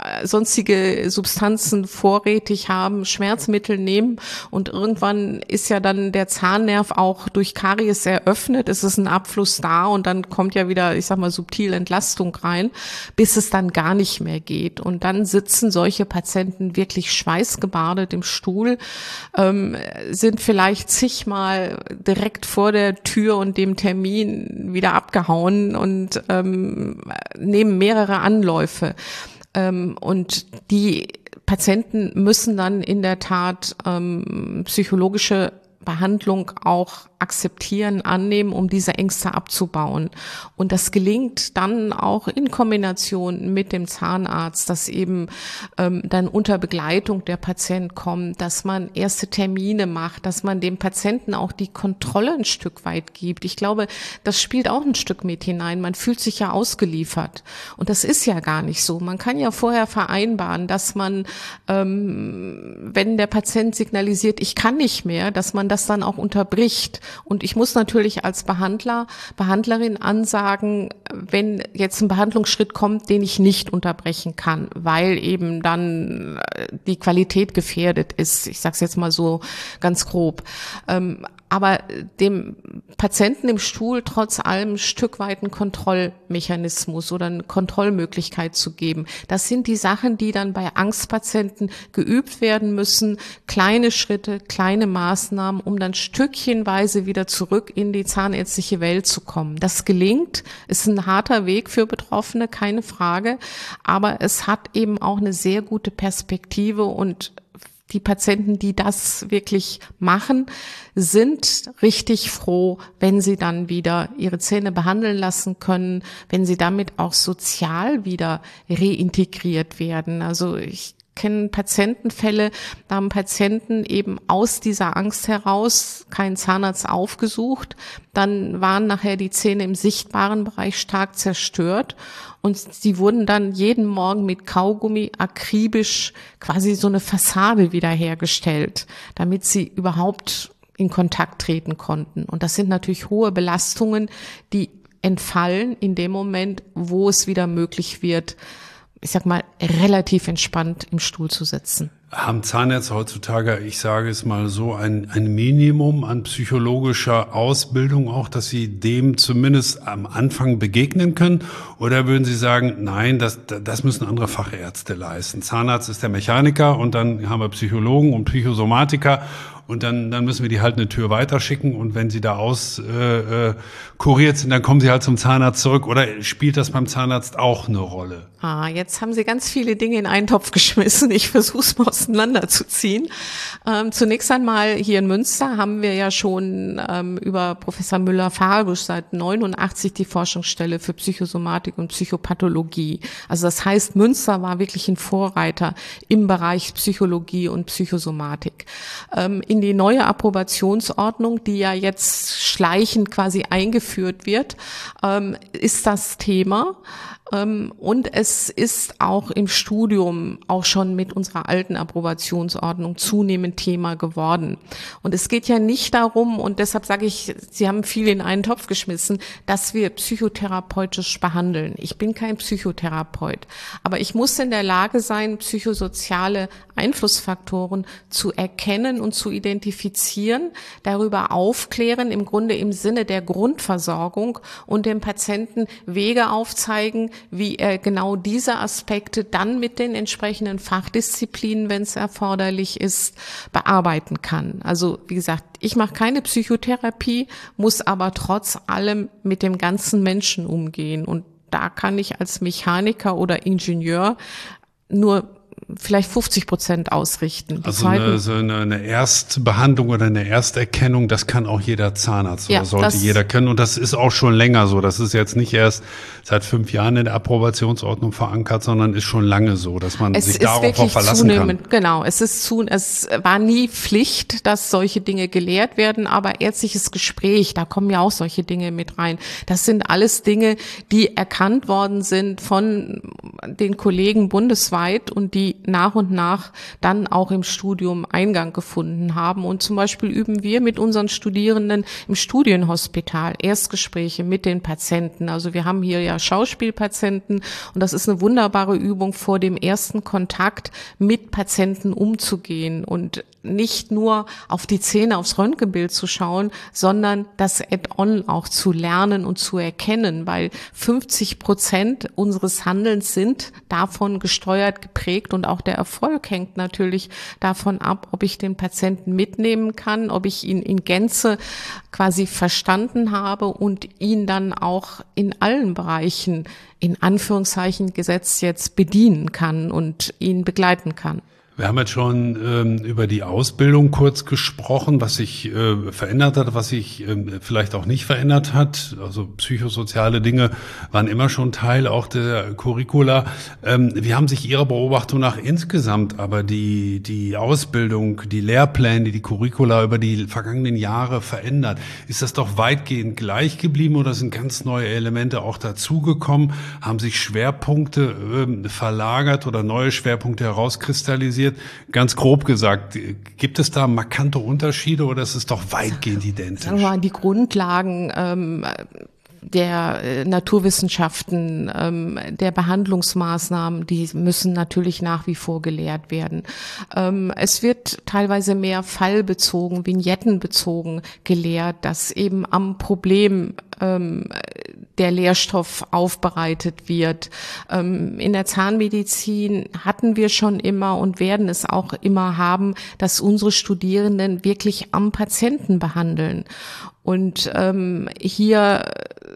Substanzen vorrätig haben, Schmerzmittel nehmen und irgendwann ist ja dann der Zahnnerv auch durch Karies eröffnet, es ist ein Abfluss da und dann kommt ja wieder, ich sag mal, subtil Entlastung rein, bis es dann gar nicht mehr geht und dann sitzen solche Patienten wirklich schweißgebadet im Stuhl, sind vielleicht zigmal direkt vor der Tür und dem Termin wieder abgehauen und nehmen mehrere Anläufe. Und die Patienten müssen dann in der Tat psychologische Behandlung auch akzeptieren, annehmen, um diese Ängste abzubauen. Und das gelingt dann auch in Kombination mit dem Zahnarzt, dass eben dann unter Begleitung der Patient kommt, dass man erste Termine macht, dass man dem Patienten auch die Kontrolle ein Stück weit gibt. Ich glaube, das spielt auch ein Stück mit hinein. Man fühlt sich ja ausgeliefert. Und das ist ja gar nicht so. Man kann ja vorher vereinbaren, dass man, wenn der Patient signalisiert, ich kann nicht mehr, dass man das dann auch unterbricht. Und ich muss natürlich als Behandlerin ansagen, wenn jetzt ein Behandlungsschritt kommt, den ich nicht unterbrechen kann, weil eben dann die Qualität gefährdet ist. Ich sage es jetzt mal so ganz grob. aber dem Patienten im Stuhl trotz allem ein Stück weit einen Kontrollmechanismus oder eine Kontrollmöglichkeit zu geben. Das sind die Sachen, die dann bei Angstpatienten geübt werden müssen. Kleine Schritte, kleine Maßnahmen, um dann stückchenweise wieder zurück in die zahnärztliche Welt zu kommen. Das gelingt, ist ein harter Weg für Betroffene, keine Frage, aber es hat eben auch eine sehr gute Perspektive und die Patienten, die das wirklich machen, sind richtig froh, wenn sie dann wieder ihre Zähne behandeln lassen können, wenn sie damit auch sozial wieder reintegriert werden. Also ich kenne Patientenfälle, da haben Patienten eben aus dieser Angst heraus keinen Zahnarzt aufgesucht. Dann waren nachher die Zähne im sichtbaren Bereich stark zerstört und sie wurden dann jeden Morgen mit Kaugummi akribisch quasi so eine Fassade wiederhergestellt, damit sie überhaupt in Kontakt treten konnten. Und das sind natürlich hohe Belastungen, die entfallen in dem Moment, wo es wieder möglich wird, ich sag mal, relativ entspannt im Stuhl zu sitzen. Haben Zahnärzte heutzutage, ich sage es mal so, ein Minimum an psychologischer Ausbildung auch, dass sie dem zumindest am Anfang begegnen können? Oder würden Sie sagen, nein, das müssen andere Fachärzte leisten? Zahnarzt ist der Mechaniker und dann haben wir Psychologen und Psychosomatiker und dann müssen wir die halt eine Tür weiterschicken und wenn sie da kuriert sind, dann kommen sie halt zum Zahnarzt zurück. Oder spielt das beim Zahnarzt auch eine Rolle? Jetzt haben Sie ganz viele Dinge in einen Topf geschmissen. Ich versuche es mal auseinanderzuziehen. Zunächst einmal hier in Münster haben wir ja schon über Professor Müller-Farbusch seit 89 die Forschungsstelle für Psychosomatik und Psychopathologie. Also das heißt, Münster war wirklich ein Vorreiter im Bereich Psychologie und Psychosomatik. In die neue Approbationsordnung, die ja jetzt schleichend quasi eingeführt wird, ist das Thema. Und es ist auch im Studium auch schon mit unserer alten Approbationsordnung zunehmend Thema geworden. Und es geht ja nicht darum, und deshalb sage ich, Sie haben viel in einen Topf geschmissen, dass wir psychotherapeutisch behandeln. Ich bin kein Psychotherapeut, aber ich muss in der Lage sein, psychosoziale Einflussfaktoren zu erkennen und zu identifizieren, darüber aufklären, im Grunde im Sinne der Grundversorgung und dem Patienten Wege aufzeigen, wie er genau diese Aspekte dann mit den entsprechenden Fachdisziplinen, wenn es erforderlich ist, bearbeiten kann. Also wie gesagt, ich mache keine Psychotherapie, muss aber trotz allem mit dem ganzen Menschen umgehen. Und da kann ich als Mechaniker oder Ingenieur nur vielleicht 50% ausrichten. Also eine Erstbehandlung oder eine Ersterkennung, das kann auch jeder Zahnarzt oder sollte jeder können. Und das ist auch schon länger so. Das ist jetzt nicht erst seit 5 Jahren in der Approbationsordnung verankert, sondern ist schon lange so, dass man sich darauf auch verlassen kann. Genau, es war nie Pflicht, dass solche Dinge gelehrt werden, aber ärztliches Gespräch, da kommen ja auch solche Dinge mit rein. Das sind alles Dinge, die erkannt worden sind von den Kollegen bundesweit und die nach und nach dann auch im Studium Eingang gefunden haben. Und zum Beispiel üben wir mit unseren Studierenden im Studienhospital Erstgespräche mit den Patienten. Also wir haben hier ja Schauspielpatienten und das ist eine wunderbare Übung, vor dem ersten Kontakt mit Patienten umzugehen und nicht nur auf die Zähne, aufs Röntgenbild zu schauen, sondern das Add-on auch zu lernen und zu erkennen, weil 50% unseres Handelns sind davon gesteuert, geprägt und auch der Erfolg hängt natürlich davon ab, ob ich den Patienten mitnehmen kann, ob ich ihn in Gänze quasi verstanden habe und ihn dann auch in allen Bereichen, in Anführungszeichen gesetzt, jetzt bedienen kann und ihn begleiten kann. Wir haben jetzt schon über die Ausbildung kurz gesprochen, was sich verändert hat, was sich vielleicht auch nicht verändert hat. Also psychosoziale Dinge waren immer schon Teil auch der Curricula. Wie haben sich Ihrer Beobachtung nach insgesamt aber die Ausbildung, die Lehrpläne, die Curricula über die vergangenen Jahre verändert? Ist das doch weitgehend gleich geblieben oder sind ganz neue Elemente auch dazugekommen? Haben sich Schwerpunkte verlagert oder neue Schwerpunkte herauskristallisiert? Ganz grob gesagt, gibt es da markante Unterschiede oder ist es doch weitgehend identisch? Sagen wir mal, die Grundlagen der Naturwissenschaften, der Behandlungsmaßnahmen, die müssen natürlich nach wie vor gelehrt werden. Es wird teilweise mehr fallbezogen, vignettenbezogen gelehrt, dass eben am Problem der Lehrstoff aufbereitet wird. In der Zahnmedizin hatten wir schon immer und werden es auch immer haben, dass unsere Studierenden wirklich am Patienten behandeln. Und hier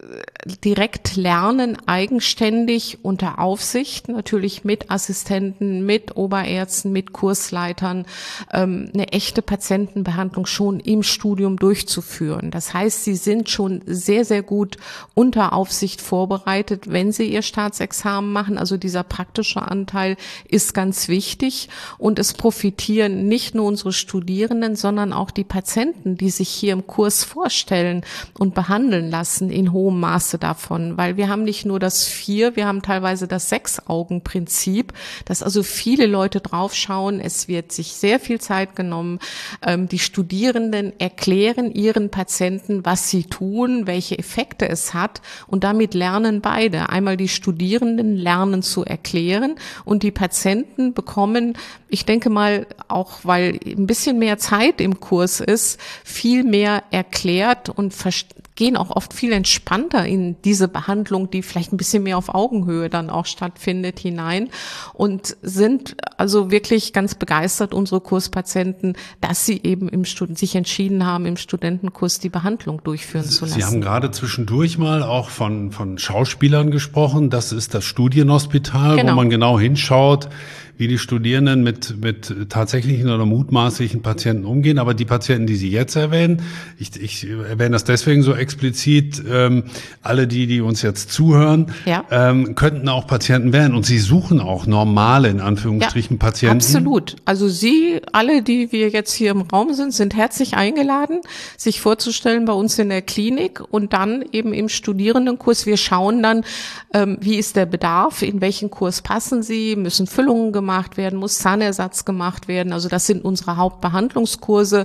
direkt lernen, eigenständig unter Aufsicht, natürlich mit Assistenten, mit Oberärzten, mit Kursleitern, eine echte Patientenbehandlung schon im Studium durchzuführen. Das heißt, sie sind schon sehr, sehr gut unter Aufsicht vorbereitet, wenn sie ihr Staatsexamen machen. Also dieser praktische Anteil ist ganz wichtig und es profitieren nicht nur unsere Studierenden, sondern auch die Patienten, die sich hier im Kurs vorstellen und behandeln lassen in hohem Maße davon, weil wir haben nicht nur das 4, wir haben teilweise das 6-Augen-Prinzip, dass also viele Leute draufschauen. Es wird sich sehr viel Zeit genommen. Die Studierenden erklären ihren Patienten, was sie tun, welche Effekte es hat und damit lernen beide. Einmal die Studierenden lernen zu erklären und die Patienten bekommen, ich denke mal, auch weil ein bisschen mehr Zeit im Kurs ist, viel mehr erklärt und gehen auch oft viel entspannter in diese Behandlung, die vielleicht ein bisschen mehr auf Augenhöhe dann auch stattfindet, hinein und sind also wirklich ganz begeistert, unsere Kurspatienten, dass sie eben sich entschieden haben, im Studentenkurs die Behandlung durchführen zu lassen. Sie haben gerade zwischendurch mal auch von Schauspielern gesprochen. Das ist das Studienhospital, genau, wo man genau hinschaut, wie die Studierenden mit tatsächlichen oder mutmaßlichen Patienten umgehen. Aber die Patienten, die Sie jetzt erwähnen, ich erwähne das deswegen so explizit, alle die uns jetzt zuhören, ja, könnten auch Patienten werden. Und Sie suchen auch normale, in Anführungsstrichen, Patienten. Absolut. Also Sie, alle, die wir jetzt hier im Raum sind herzlich eingeladen, sich vorzustellen bei uns in der Klinik und dann eben im Studierendenkurs. Wir schauen dann, wie ist der Bedarf, in welchen Kurs passen Sie, müssen Füllungen gemacht werden, muss Zahnersatz gemacht werden. Also das sind unsere Hauptbehandlungskurse,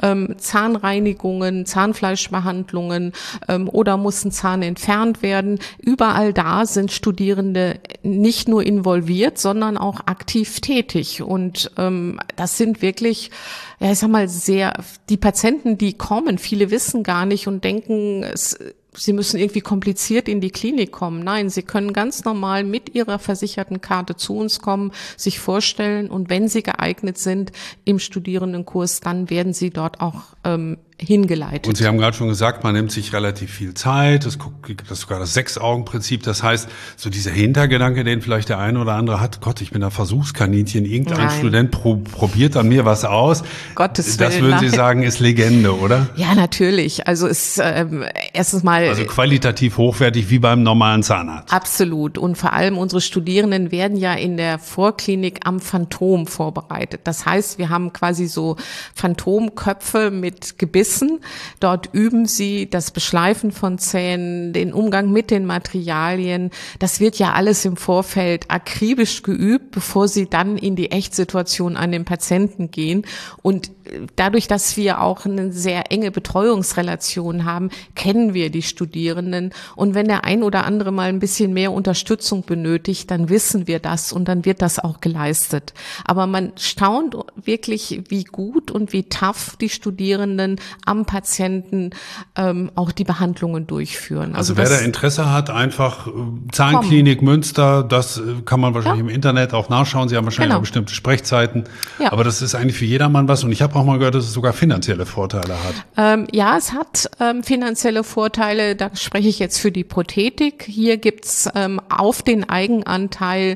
Zahnreinigungen, Zahnfleischbehandlungen oder muss ein Zahn entfernt werden. Überall da sind Studierende nicht nur involviert, sondern auch aktiv tätig. Und das sind wirklich, ja, ich sag mal, die Patienten, die kommen, viele wissen gar nicht und denken, Sie müssen irgendwie kompliziert in die Klinik kommen. Nein, Sie können ganz normal mit Ihrer versicherten Karte zu uns kommen, sich vorstellen und wenn Sie geeignet sind im Studierendenkurs, dann werden Sie dort auch hingeleitet. Und Sie haben gerade schon gesagt, man nimmt sich relativ viel Zeit. Es gibt sogar das 6-Augen-Prinzip. Das heißt, so dieser Hintergedanke, den vielleicht der eine oder andere hat, Gott, ich bin da Versuchskaninchen, irgendein Student probiert an mir was aus. Gottes Willen. Das würden Sie sagen, ist Legende, oder? Ja, natürlich. Also es erstens mal... Also qualitativ hochwertig wie beim normalen Zahnarzt. Absolut. Und vor allem unsere Studierenden werden ja in der Vorklinik am Phantom vorbereitet. Das heißt, wir haben quasi so Phantomköpfe mit Gebissen. Dort üben sie das Beschleifen von Zähnen, den Umgang mit den Materialien. Das wird ja alles im Vorfeld akribisch geübt, bevor sie dann in die Echtsituation an den Patienten gehen. Und dadurch, dass wir auch eine sehr enge Betreuungsrelation haben, kennen wir die Studierenden. Und wenn der ein oder andere mal ein bisschen mehr Unterstützung benötigt, dann wissen wir das und dann wird das auch geleistet. Aber man staunt wirklich, wie gut und wie tough die Studierenden am Patienten auch die Behandlungen durchführen. Also wer da Interesse hat, einfach Zahnklinik Münster, das kann man wahrscheinlich im Internet auch nachschauen. Sie haben wahrscheinlich auch bestimmte Sprechzeiten. Ja. Aber das ist eigentlich für jedermann was. Und ich habe auch mal gehört, dass es sogar finanzielle Vorteile hat. Ja, es hat finanzielle Vorteile. Da spreche ich jetzt für die Prothetik. Hier gibt's auf den Eigenanteil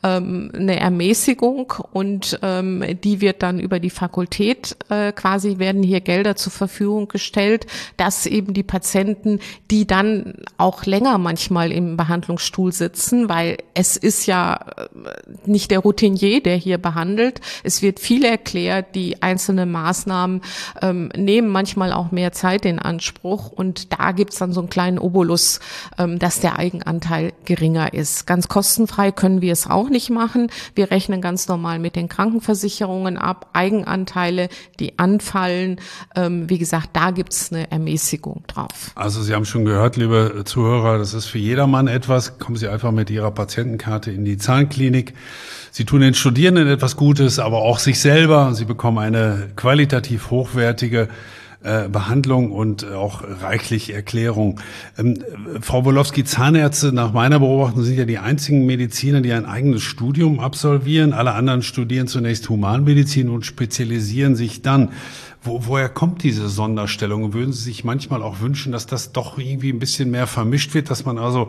eine Ermäßigung und die wird dann über die Fakultät quasi werden hier Gelder zur Verfügung gestellt, dass eben die Patienten, die dann auch länger manchmal im Behandlungsstuhl sitzen, weil es ist ja nicht der Routinier, der hier behandelt. Es wird viel erklärt, die einzelnen einzelne Maßnahmen nehmen manchmal auch mehr Zeit in Anspruch und da gibt's dann so einen kleinen Obolus, dass der Eigenanteil geringer ist. Ganz kostenfrei können wir es auch nicht machen. Wir rechnen ganz normal mit den Krankenversicherungen ab. Eigenanteile, die anfallen, wie gesagt, da gibt's eine Ermäßigung drauf. Also Sie haben schon gehört, liebe Zuhörer, das ist für jedermann etwas. Kommen Sie einfach mit Ihrer Patientenkarte in die Zahnklinik. Sie tun den Studierenden etwas Gutes, aber auch sich selber. Sie bekommen eine qualitativ hochwertige Behandlung und auch reichlich Erklärung. Frau Wolowski, Zahnärzte nach meiner Beobachtung sind ja die einzigen Mediziner, die ein eigenes Studium absolvieren. Alle anderen studieren zunächst Humanmedizin und spezialisieren sich dann. Woher kommt diese Sonderstellung? Würden Sie sich manchmal auch wünschen, dass das doch irgendwie ein bisschen mehr vermischt wird, dass man also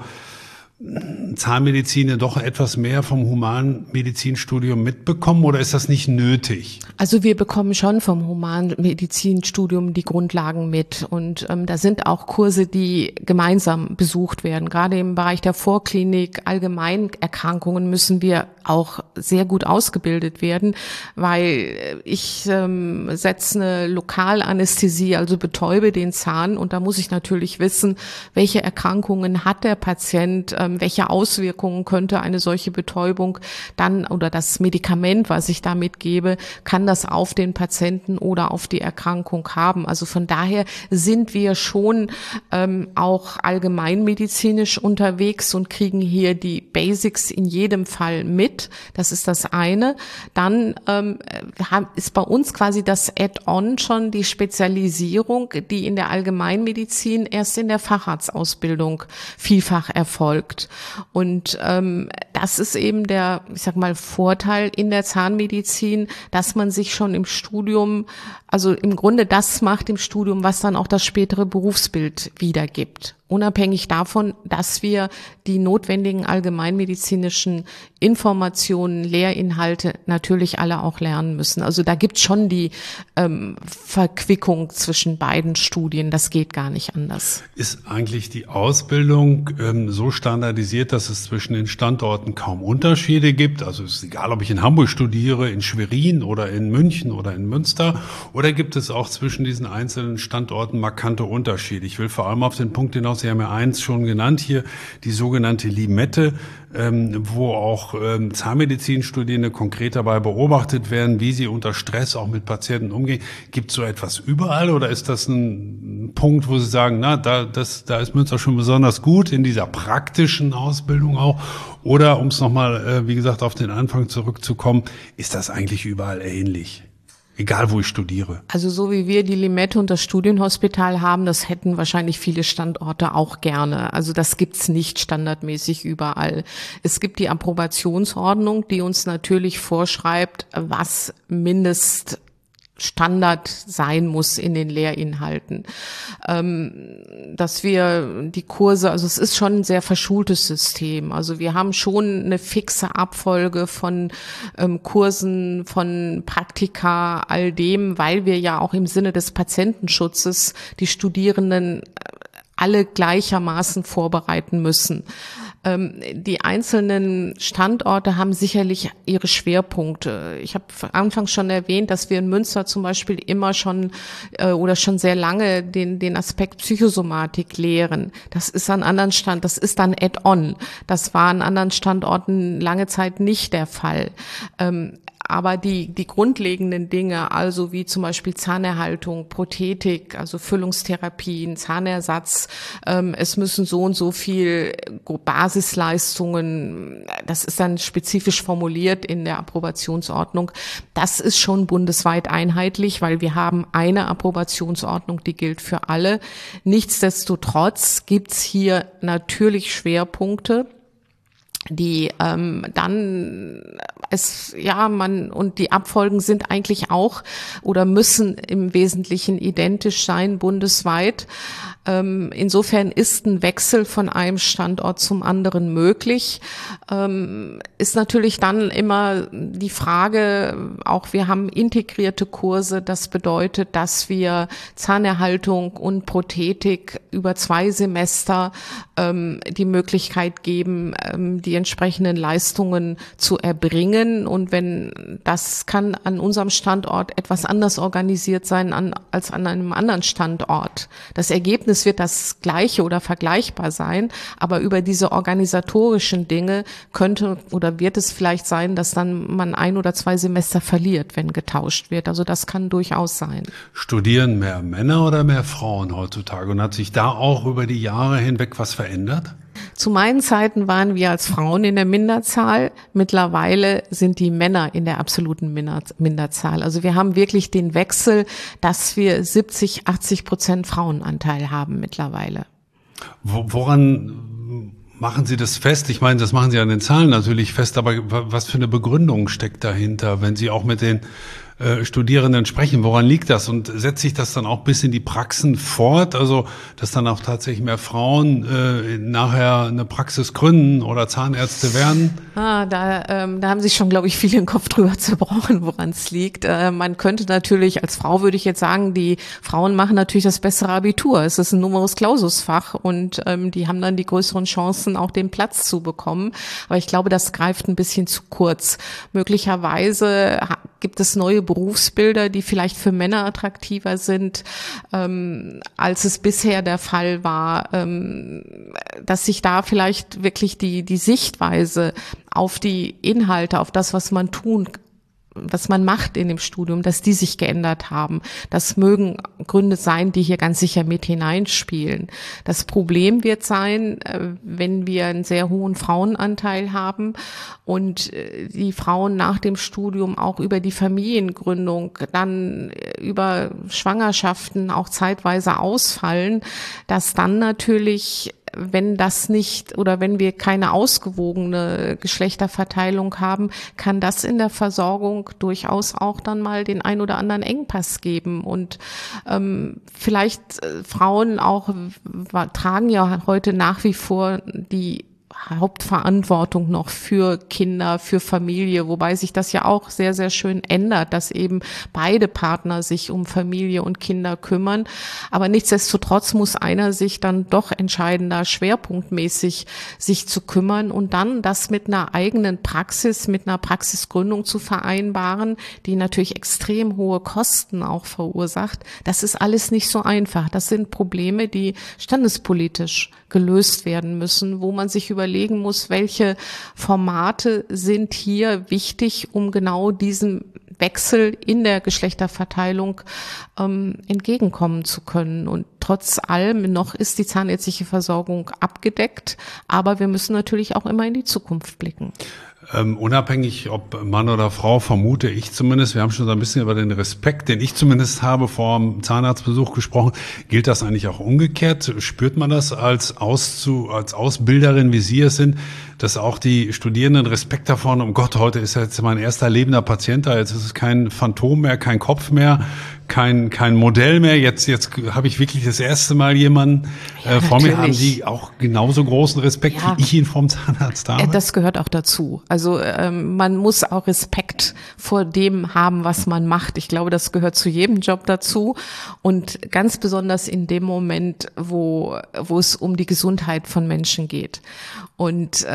Zahnmedizin doch etwas mehr vom Humanmedizinstudium mitbekommen, oder ist das nicht nötig? Also wir bekommen schon vom Humanmedizinstudium die Grundlagen mit und da sind auch Kurse, die gemeinsam besucht werden. Gerade im Bereich der Vorklinik, Allgemeinerkrankungen müssen wir auch sehr gut ausgebildet werden, weil ich setze eine Lokalanästhesie, also betäube den Zahn und da muss ich natürlich wissen, welche Erkrankungen hat der Patient, welche Auswirkungen könnte eine solche Betäubung dann oder das Medikament, was ich damit gebe, kann das auf den Patienten oder auf die Erkrankung haben. Also von daher sind wir schon auch allgemeinmedizinisch unterwegs und kriegen hier die Basics in jedem Fall mit. Das ist das eine. Dann ist bei uns quasi das Add-on schon die Spezialisierung, die in der Allgemeinmedizin erst in der Facharztausbildung vielfach erfolgt. Und das ist eben der, ich sag mal, Vorteil in der Zahnmedizin, dass man sich schon im Studium, also im Grunde das macht im Studium, was dann auch das spätere Berufsbild wiedergibt. Unabhängig davon, dass wir die notwendigen allgemeinmedizinischen Informationen, Lehrinhalte natürlich alle auch lernen müssen. Also da gibt's schon die Verquickung zwischen beiden Studien. Das geht gar nicht anders. Ist eigentlich die Ausbildung so standardisiert, dass es zwischen den Standorten kaum Unterschiede gibt? Also es ist egal, ob ich in Hamburg studiere, in Schwerin oder in München oder in Münster. Oder gibt es auch zwischen diesen einzelnen Standorten markante Unterschiede? Ich will vor allem auf den Punkt hinaus, Sie haben ja eins schon genannt hier, die sogenannte Limette, wo auch Zahnmedizinstudierende konkret dabei beobachtet werden, wie sie unter Stress auch mit Patienten umgehen. Gibt es so etwas überall oder ist das ein Punkt, wo Sie sagen, na, da ist Münster schon besonders gut in dieser praktischen Ausbildung auch? Oder, um es nochmal, wie gesagt, auf den Anfang zurückzukommen, ist das eigentlich überall ähnlich? Egal, wo ich studiere. Also so wie wir die Limette und das Studienhospital haben, das hätten wahrscheinlich viele Standorte auch gerne. Also das gibt's nicht standardmäßig überall. Es gibt die Approbationsordnung, die uns natürlich vorschreibt, was Mindeststandard sein muss in den Lehrinhalten. Dass wir die Kurse, also es ist schon ein sehr verschultes System. Also wir haben schon eine fixe Abfolge von Kursen, von Praktika, all dem, weil wir ja auch im Sinne des Patientenschutzes die Studierenden alle gleichermaßen vorbereiten müssen. Die einzelnen Standorte haben sicherlich ihre Schwerpunkte. Ich habe anfangs schon erwähnt, dass wir in Münster zum Beispiel immer schon oder schon sehr lange den Aspekt Psychosomatik lehren. Das ist an anderen das ist dann Add-on. Das war an anderen Standorten lange Zeit nicht der Fall. Aber die grundlegenden Dinge, also wie zum Beispiel Zahnerhaltung, Prothetik, also Füllungstherapien, Zahnersatz, es müssen so und so viel Basisleistungen, das ist dann spezifisch formuliert in der Approbationsordnung. Das ist schon bundesweit einheitlich, weil wir haben eine Approbationsordnung, die gilt für alle. Nichtsdestotrotz gibt's hier natürlich Schwerpunkte, die und die Abfolgen sind eigentlich auch oder müssen im Wesentlichen identisch sein bundesweit. Insofern ist ein Wechsel von einem Standort zum anderen möglich. Ist natürlich dann immer die Frage, auch wir haben integrierte Kurse, das bedeutet, dass wir Zahnerhaltung und Prothetik über 2 Semester die Möglichkeit geben, die die entsprechenden Leistungen zu erbringen. Und wenn das kann an unserem Standort etwas anders organisiert sein als an einem anderen Standort. Das Ergebnis wird das gleiche oder vergleichbar sein, aber über diese organisatorischen Dinge könnte oder wird es vielleicht sein, dass dann man 1 oder 2 Semester verliert, wenn getauscht wird. Also das kann durchaus sein. Studieren mehr Männer oder mehr Frauen heutzutage? Und hat sich da auch über die Jahre hinweg was verändert? Zu meinen Zeiten waren wir als Frauen in der Minderzahl. Mittlerweile sind die Männer in der absoluten Minderzahl. Also wir haben wirklich den Wechsel, dass wir 70-80% Frauenanteil haben mittlerweile. Woran machen Sie das fest? Ich meine, das machen Sie an den Zahlen natürlich fest, aber was für eine Begründung steckt dahinter, wenn Sie auch mit den Studierenden sprechen? Woran liegt das? Und setzt sich das dann auch bis in die Praxen fort? Also, dass dann auch tatsächlich mehr Frauen nachher eine Praxis gründen oder Zahnärzte werden? Da haben sich schon, glaube ich, viele den Kopf drüber zerbrochen, woran es liegt. Man könnte natürlich, als Frau würde ich jetzt sagen, die Frauen machen natürlich das bessere Abitur. Es ist ein Numerus Clausus Fach und die haben dann die größeren Chancen, auch den Platz zu bekommen. Aber ich glaube, das greift ein bisschen zu kurz. Möglicherweise gibt es neue Berufsbilder, die vielleicht für Männer attraktiver sind, als es bisher der Fall war, dass sich da vielleicht wirklich die Sichtweise auf die Inhalte, auf das, was man macht in dem Studium, dass die sich geändert haben. Das mögen Gründe sein, die hier ganz sicher mit hineinspielen. Das Problem wird sein, wenn wir einen sehr hohen Frauenanteil haben und die Frauen nach dem Studium auch über die Familiengründung, dann über Schwangerschaften auch zeitweise ausfallen, dass dann natürlich, wenn das nicht oder wenn wir keine ausgewogene Geschlechterverteilung haben, kann das in der Versorgung durchaus auch dann mal den ein oder anderen Engpass geben. Und vielleicht Frauen auch tragen ja heute nach wie vor die Hauptverantwortung noch für Kinder, für Familie, wobei sich das ja auch sehr, sehr schön ändert, dass eben beide Partner sich um Familie und Kinder kümmern. Aber nichtsdestotrotz muss einer sich dann doch entscheiden, da schwerpunktmäßig sich zu kümmern und dann das mit einer eigenen Praxis, mit einer Praxisgründung zu vereinbaren, die natürlich extrem hohe Kosten auch verursacht. Das ist alles nicht so einfach. Das sind Probleme, die standespolitisch gelöst werden müssen, wo man sich überlegen muss, welche Formate sind hier wichtig, um genau diesem Wechsel in der Geschlechterverteilung entgegenkommen zu können. Und trotz allem noch ist die zahnärztliche Versorgung abgedeckt, aber wir müssen natürlich auch immer in die Zukunft blicken. Unabhängig ob Mann oder Frau, vermute ich zumindest, wir haben schon so ein bisschen über den Respekt, den ich zumindest habe, vor dem Zahnarztbesuch gesprochen. Gilt das eigentlich auch umgekehrt? Spürt man das als Ausbilderin, wie Sie es sind, dass auch die Studierenden Respekt davor haben, oh Gott, heute ist jetzt mein erster lebender Patient da, jetzt ist es kein Phantom mehr, kein Kopf mehr, kein Modell mehr. Jetzt habe ich wirklich das erste Mal jemanden vor mir. Haben Sie auch genauso großen Respekt, wie ich ihn vom Zahnarzt habe? Das gehört auch dazu. Also man muss auch Respekt vor dem haben, was man macht. Ich glaube, das gehört zu jedem Job dazu und ganz besonders in dem Moment, wo es um die Gesundheit von Menschen geht. Und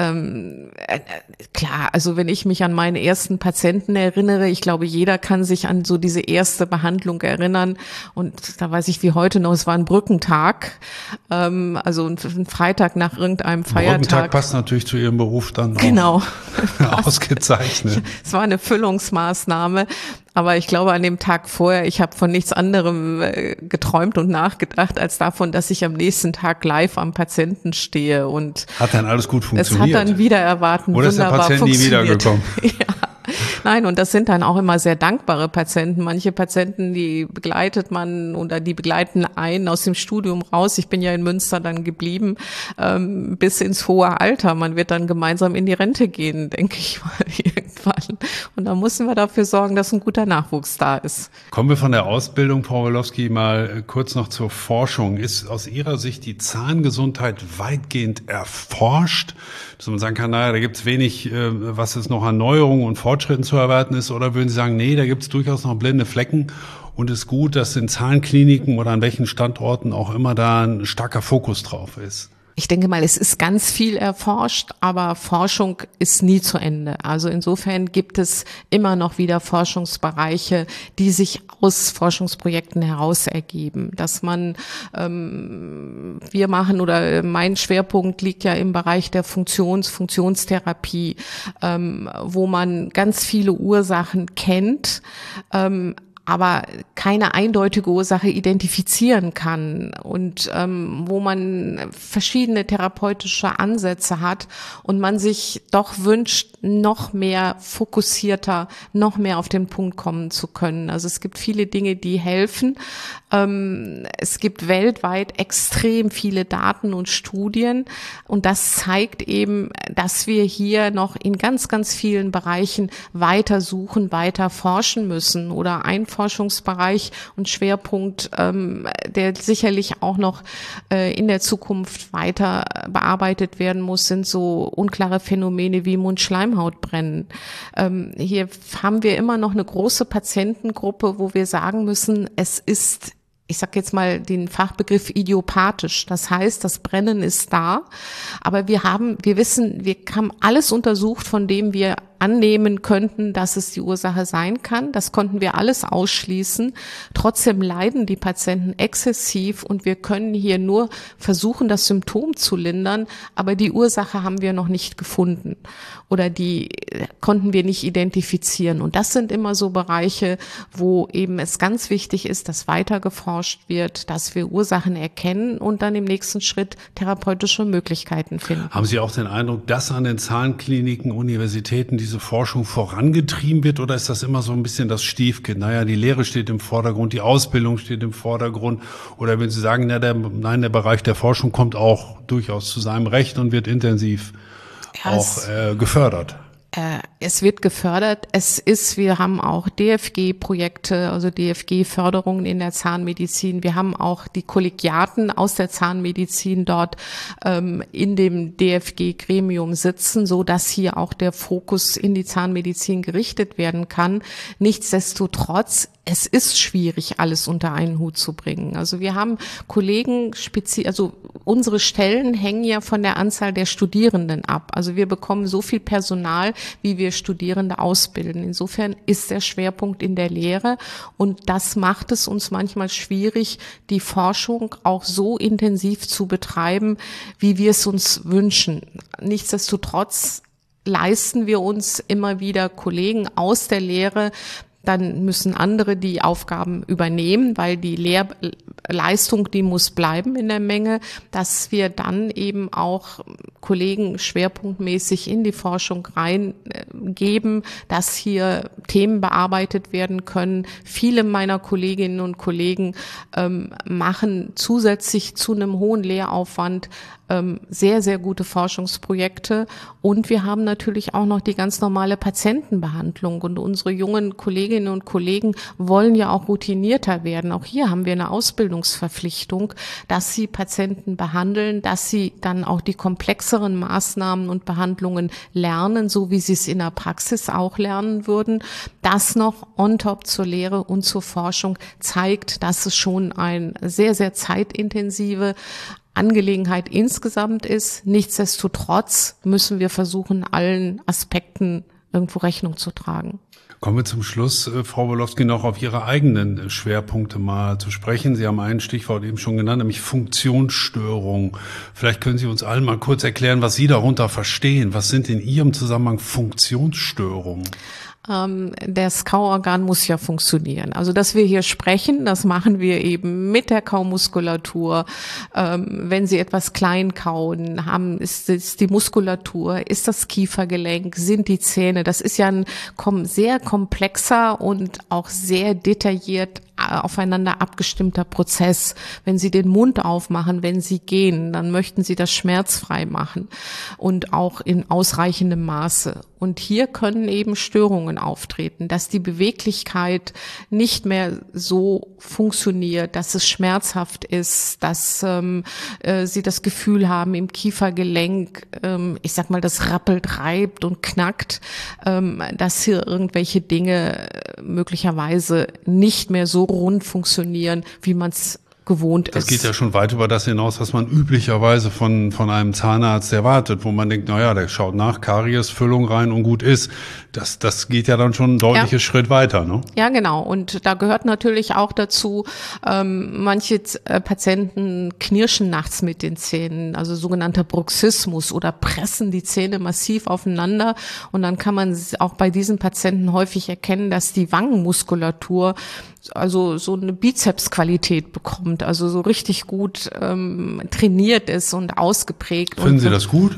klar, also wenn ich mich an meinen ersten Patienten erinnere, ich glaube, jeder kann sich an so diese erste Behandlung erinnern. Und da weiß ich wie heute noch, es war ein Brückentag, also ein Freitag nach irgendeinem Feiertag. Brückentag passt natürlich zu Ihrem Beruf dann auch. Genau. Ausgezeichnet. Es war eine Füllungsmaßnahme. Aber ich glaube, an dem Tag vorher, ich habe von nichts anderem geträumt und nachgedacht, als davon, dass ich am nächsten Tag live am Patienten stehe. Und hat dann alles gut funktioniert? Es hat dann wieder erwarten wunderbar funktioniert. Oder ist der Patient nie wiedergekommen? Ja. Nein, und das sind dann auch immer sehr dankbare Patienten. Manche Patienten, die begleitet man oder die begleiten einen aus dem Studium raus. Ich bin ja in Münster dann geblieben, bis ins hohe Alter. Man wird dann gemeinsam in die Rente gehen, denke ich mal, irgendwann. Und da müssen wir dafür sorgen, dass ein guter Nachwuchs da ist. Kommen wir von der Ausbildung, Frau Orlowski, mal kurz noch zur Forschung. Ist aus Ihrer Sicht die Zahngesundheit weitgehend erforscht? Dass man sagen kann, naja, da gibt es wenig, was es noch an Neuerungen und Fortschritten zu erwarten ist, oder würden Sie sagen, nee, da gibt es durchaus noch blinde Flecken und es ist gut, dass in Zahnkliniken oder an welchen Standorten auch immer da ein starker Fokus drauf ist? Ich denke mal, es ist ganz viel erforscht, aber Forschung ist nie zu Ende. Also insofern gibt es immer noch wieder Forschungsbereiche, die sich aus Forschungsprojekten heraus ergeben. Dass man, wir machen oder mein Schwerpunkt liegt ja im Bereich der Funktionstherapie, wo man ganz viele Ursachen kennt, aber keine eindeutige Ursache identifizieren kann und wo man verschiedene therapeutische Ansätze hat und man sich doch wünscht, noch mehr fokussierter, noch mehr auf den Punkt kommen zu können. Also es gibt viele Dinge, die helfen. Es gibt weltweit extrem viele Daten und Studien und das zeigt eben, dass wir hier noch in ganz, ganz vielen Bereichen weiter suchen, weiter forschen müssen. Oder ein Forschungsbereich und Schwerpunkt, der sicherlich auch noch in der Zukunft weiter bearbeitet werden muss, sind so unklare Phänomene wie Mund-Schleimhautbrennen. Hier haben wir immer noch eine große Patientengruppe, wo wir sagen müssen, es ist, ich sage jetzt mal den Fachbegriff idiopathisch. Das heißt, das Brennen ist da, aber wir haben alles untersucht, von dem wir annehmen könnten, dass es die Ursache sein kann. Das konnten wir alles ausschließen. Trotzdem leiden die Patienten exzessiv und wir können hier nur versuchen, das Symptom zu lindern, aber die Ursache haben wir noch nicht gefunden oder die konnten wir nicht identifizieren. Und das sind immer so Bereiche, wo eben es ganz wichtig ist, dass weiter geforscht wird, dass wir Ursachen erkennen und dann im nächsten Schritt therapeutische Möglichkeiten finden. Haben Sie auch den Eindruck, dass an den Zahnkliniken, Universitäten diese Forschung vorangetrieben wird oder ist das immer so ein bisschen das Stiefkind? Naja, die Lehre steht im Vordergrund, die Ausbildung steht im Vordergrund. Oder wenn Sie sagen, der Bereich der Forschung kommt auch durchaus zu seinem Recht und wird intensiv gefördert. Es wird gefördert. Wir haben auch DFG-Projekte, also DFG-Förderungen in der Zahnmedizin. Wir haben auch die Kollegiaten aus der Zahnmedizin dort in dem DFG-Gremium sitzen, so dass hier auch der Fokus in die Zahnmedizin gerichtet werden kann. Nichtsdestotrotz, es ist schwierig, alles unter einen Hut zu bringen. Also wir haben Kollegen, also unsere Stellen hängen ja von der Anzahl der Studierenden ab. Also wir bekommen so viel Personal, wie wir Studierende ausbilden. Insofern ist der Schwerpunkt in der Lehre und das macht es uns manchmal schwierig, die Forschung auch so intensiv zu betreiben, wie wir es uns wünschen. Nichtsdestotrotz leisten wir uns immer wieder Kollegen aus der Lehre. Dann müssen andere die Aufgaben übernehmen, weil die Lehrleistung, die muss bleiben in der Menge, dass wir dann eben auch Kollegen schwerpunktmäßig in die Forschung reingeben, dass hier Themen bearbeitet werden können. Viele meiner Kolleginnen und Kollegen machen zusätzlich zu einem hohen Lehraufwand sehr, sehr gute Forschungsprojekte und wir haben natürlich auch noch die ganz normale Patientenbehandlung und unsere jungen Kolleginnen und Kollegen wollen ja auch routinierter werden. Auch hier haben wir eine Ausbildungsverpflichtung, dass sie Patienten behandeln, dass sie dann auch die komplexeren Maßnahmen und Behandlungen lernen, so wie sie es in der Praxis auch lernen würden. Das noch on top zur Lehre und zur Forschung zeigt, dass es schon ein sehr, sehr zeitintensive Angelegenheit insgesamt ist. Nichtsdestotrotz müssen wir versuchen, allen Aspekten irgendwo Rechnung zu tragen. Kommen wir zum Schluss, Frau Wolowski, noch auf Ihre eigenen Schwerpunkte mal zu sprechen. Sie haben ein Stichwort eben schon genannt, nämlich Funktionsstörung. Vielleicht können Sie uns allen mal kurz erklären, was Sie darunter verstehen. Was sind in Ihrem Zusammenhang Funktionsstörungen? Das Kauorgan muss ja funktionieren. Also, dass wir hier sprechen, das machen wir eben mit der Kaumuskulatur. Wenn Sie etwas klein kauen, ist es die Muskulatur, ist das Kiefergelenk, sind die Zähne. Das ist ja ein sehr komplexer und auch sehr detailliert aufeinander abgestimmter Prozess. Wenn Sie den Mund aufmachen, wenn Sie gehen, dann möchten Sie das schmerzfrei machen und auch in ausreichendem Maße. Und hier können eben Störungen auftreten, dass die Beweglichkeit nicht mehr so funktioniert, dass es schmerzhaft ist, dass Sie das Gefühl haben, im Kiefergelenk, ich sag mal, das rappelt, reibt und knackt, dass hier irgendwelche Dinge möglicherweise nicht mehr so rund funktionieren, wie man es gewohnt ist. Das geht ja schon weit über das hinaus, was man üblicherweise von einem Zahnarzt erwartet, wo man denkt, naja, der schaut nach, Kariesfüllung rein und gut ist. Das geht ja dann schon ein deutliches Schritt weiter, ne? Ja, genau. Und da gehört natürlich auch dazu, manche Patienten knirschen nachts mit den Zähnen, also sogenannter Bruxismus, oder pressen die Zähne massiv aufeinander. Und dann kann man auch bei diesen Patienten häufig erkennen, dass die Wangenmuskulatur also so eine Bizepsqualität bekommt, also so richtig gut trainiert ist und ausgeprägt. Finden Sie das gut?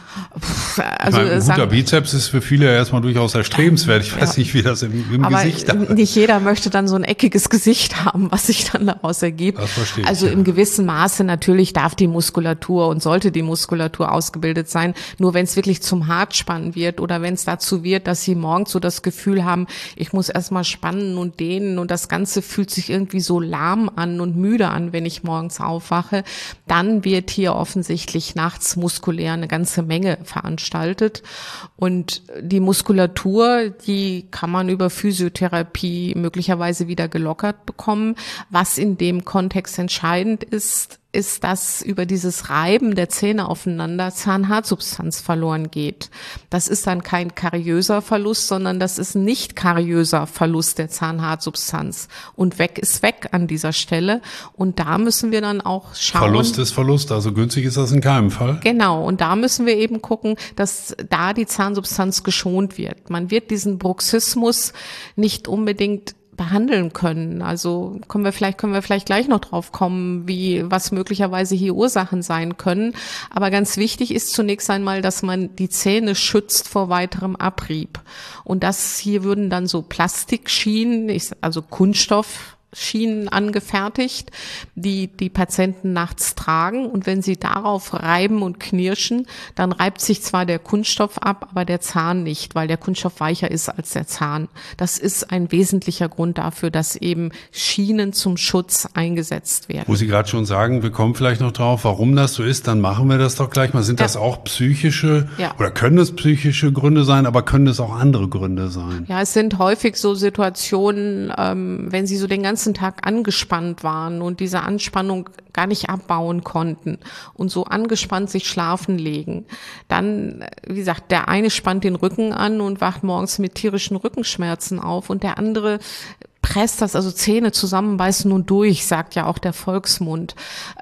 Also ein guter Bizeps ist für viele ja erstmal durchaus erstrebenswert. Ich weiß nicht, wie das im Gesicht ist. Aber nicht jeder möchte dann so ein eckiges Gesicht haben, was sich dann daraus ergibt. Das verstehe ich, also im gewissen Maße natürlich darf die Muskulatur und sollte die Muskulatur ausgebildet sein. Nur wenn es wirklich zum Hartspannen wird oder wenn es dazu wird, dass Sie morgens so das Gefühl haben, ich muss erstmal spannen und dehnen und das Ganze fühlt sich irgendwie so lahm an und müde an, wenn ich morgens aufwache, dann wird hier offensichtlich nachts muskulär eine ganze Menge veranstaltet. Und die Muskulatur, die kann man über Physiotherapie möglicherweise wieder gelockert bekommen. Was in dem Kontext entscheidend ist, dass über dieses Reiben der Zähne aufeinander Zahnhartsubstanz verloren geht. Das ist dann kein kariöser Verlust, sondern das ist ein nicht kariöser Verlust der Zahnhartsubstanz. Und weg ist weg an dieser Stelle. Und da müssen wir dann auch schauen. Verlust ist Verlust, also günstig ist das in keinem Fall. Genau, und da müssen wir eben gucken, dass da die Zahnsubstanz geschont wird. Man wird diesen Bruxismus nicht unbedingt behandeln können. Also können wir vielleicht gleich noch drauf kommen, was möglicherweise hier Ursachen sein können. Aber ganz wichtig ist zunächst einmal, dass man die Zähne schützt vor weiterem Abrieb. Und das hier würden dann so Plastikschienen, also Kunststoffschienen angefertigt, die Patienten nachts tragen. Und wenn sie darauf reiben und knirschen, dann reibt sich zwar der Kunststoff ab, aber der Zahn nicht, weil der Kunststoff weicher ist als der Zahn. Das ist ein wesentlicher Grund dafür, dass eben Schienen zum Schutz eingesetzt werden. Wo Sie gerade schon sagen, wir kommen vielleicht noch drauf, warum das so ist, dann machen wir das doch gleich mal. Sind das auch psychische oder können es psychische Gründe sein, aber können es auch andere Gründe sein? Ja, es sind häufig so Situationen, wenn Sie so den ganzen Tag angespannt waren und diese Anspannung gar nicht abbauen konnten und so angespannt sich schlafen legen. Dann, wie gesagt, der eine spannt den Rücken an und wacht morgens mit tierischen Rückenschmerzen auf und der andere presst das, also Zähne zusammenbeißen und durch, sagt ja auch der Volksmund.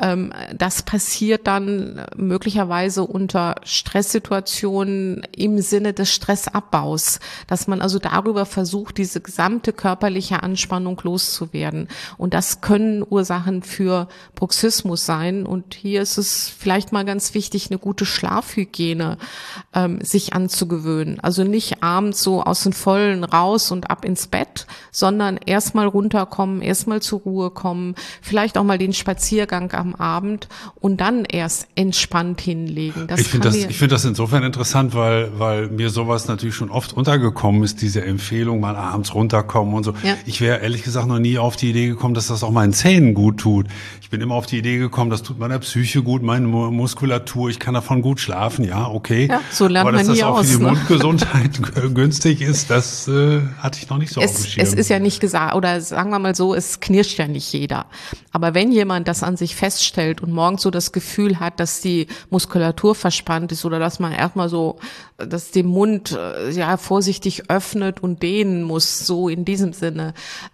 Das passiert dann möglicherweise unter Stresssituationen im Sinne des Stressabbaus, dass man also darüber versucht, diese gesamte körperliche Anspannung loszuwerden. Und das können Ursachen für Bruxismus sein. Und hier ist es vielleicht mal ganz wichtig, eine gute Schlafhygiene sich anzugewöhnen. Also nicht abends so aus den Vollen raus und ab ins Bett, sondern erstmal runterkommen, erstmal zur Ruhe kommen, vielleicht auch mal den Spaziergang am Abend und dann erst entspannt hinlegen. Ich finde das insofern interessant, weil mir sowas natürlich schon oft untergekommen ist, diese Empfehlung, mal abends runterkommen und so. Ja. Ich wäre ehrlich gesagt noch nie auf die Idee gekommen, dass das auch meinen Zähnen gut tut. Ich bin immer auf die Idee gekommen, das tut meiner Psyche gut, meine Muskulatur, ich kann davon gut schlafen, ja, okay. Ja, so lernt aber man nie aus. Aber dass das auch für die Mundgesundheit günstig ist, das hatte ich noch nicht so auf dem Schirm. Es ist ja nicht gesagt, oder sagen wir mal so, es knirscht ja nicht jeder. Aber wenn jemand das an sich feststellt und morgens so das Gefühl hat, dass die Muskulatur verspannt ist oder dass man erstmal so, dass den Mund vorsichtig öffnet und dehnen muss, so in diesem Sinne,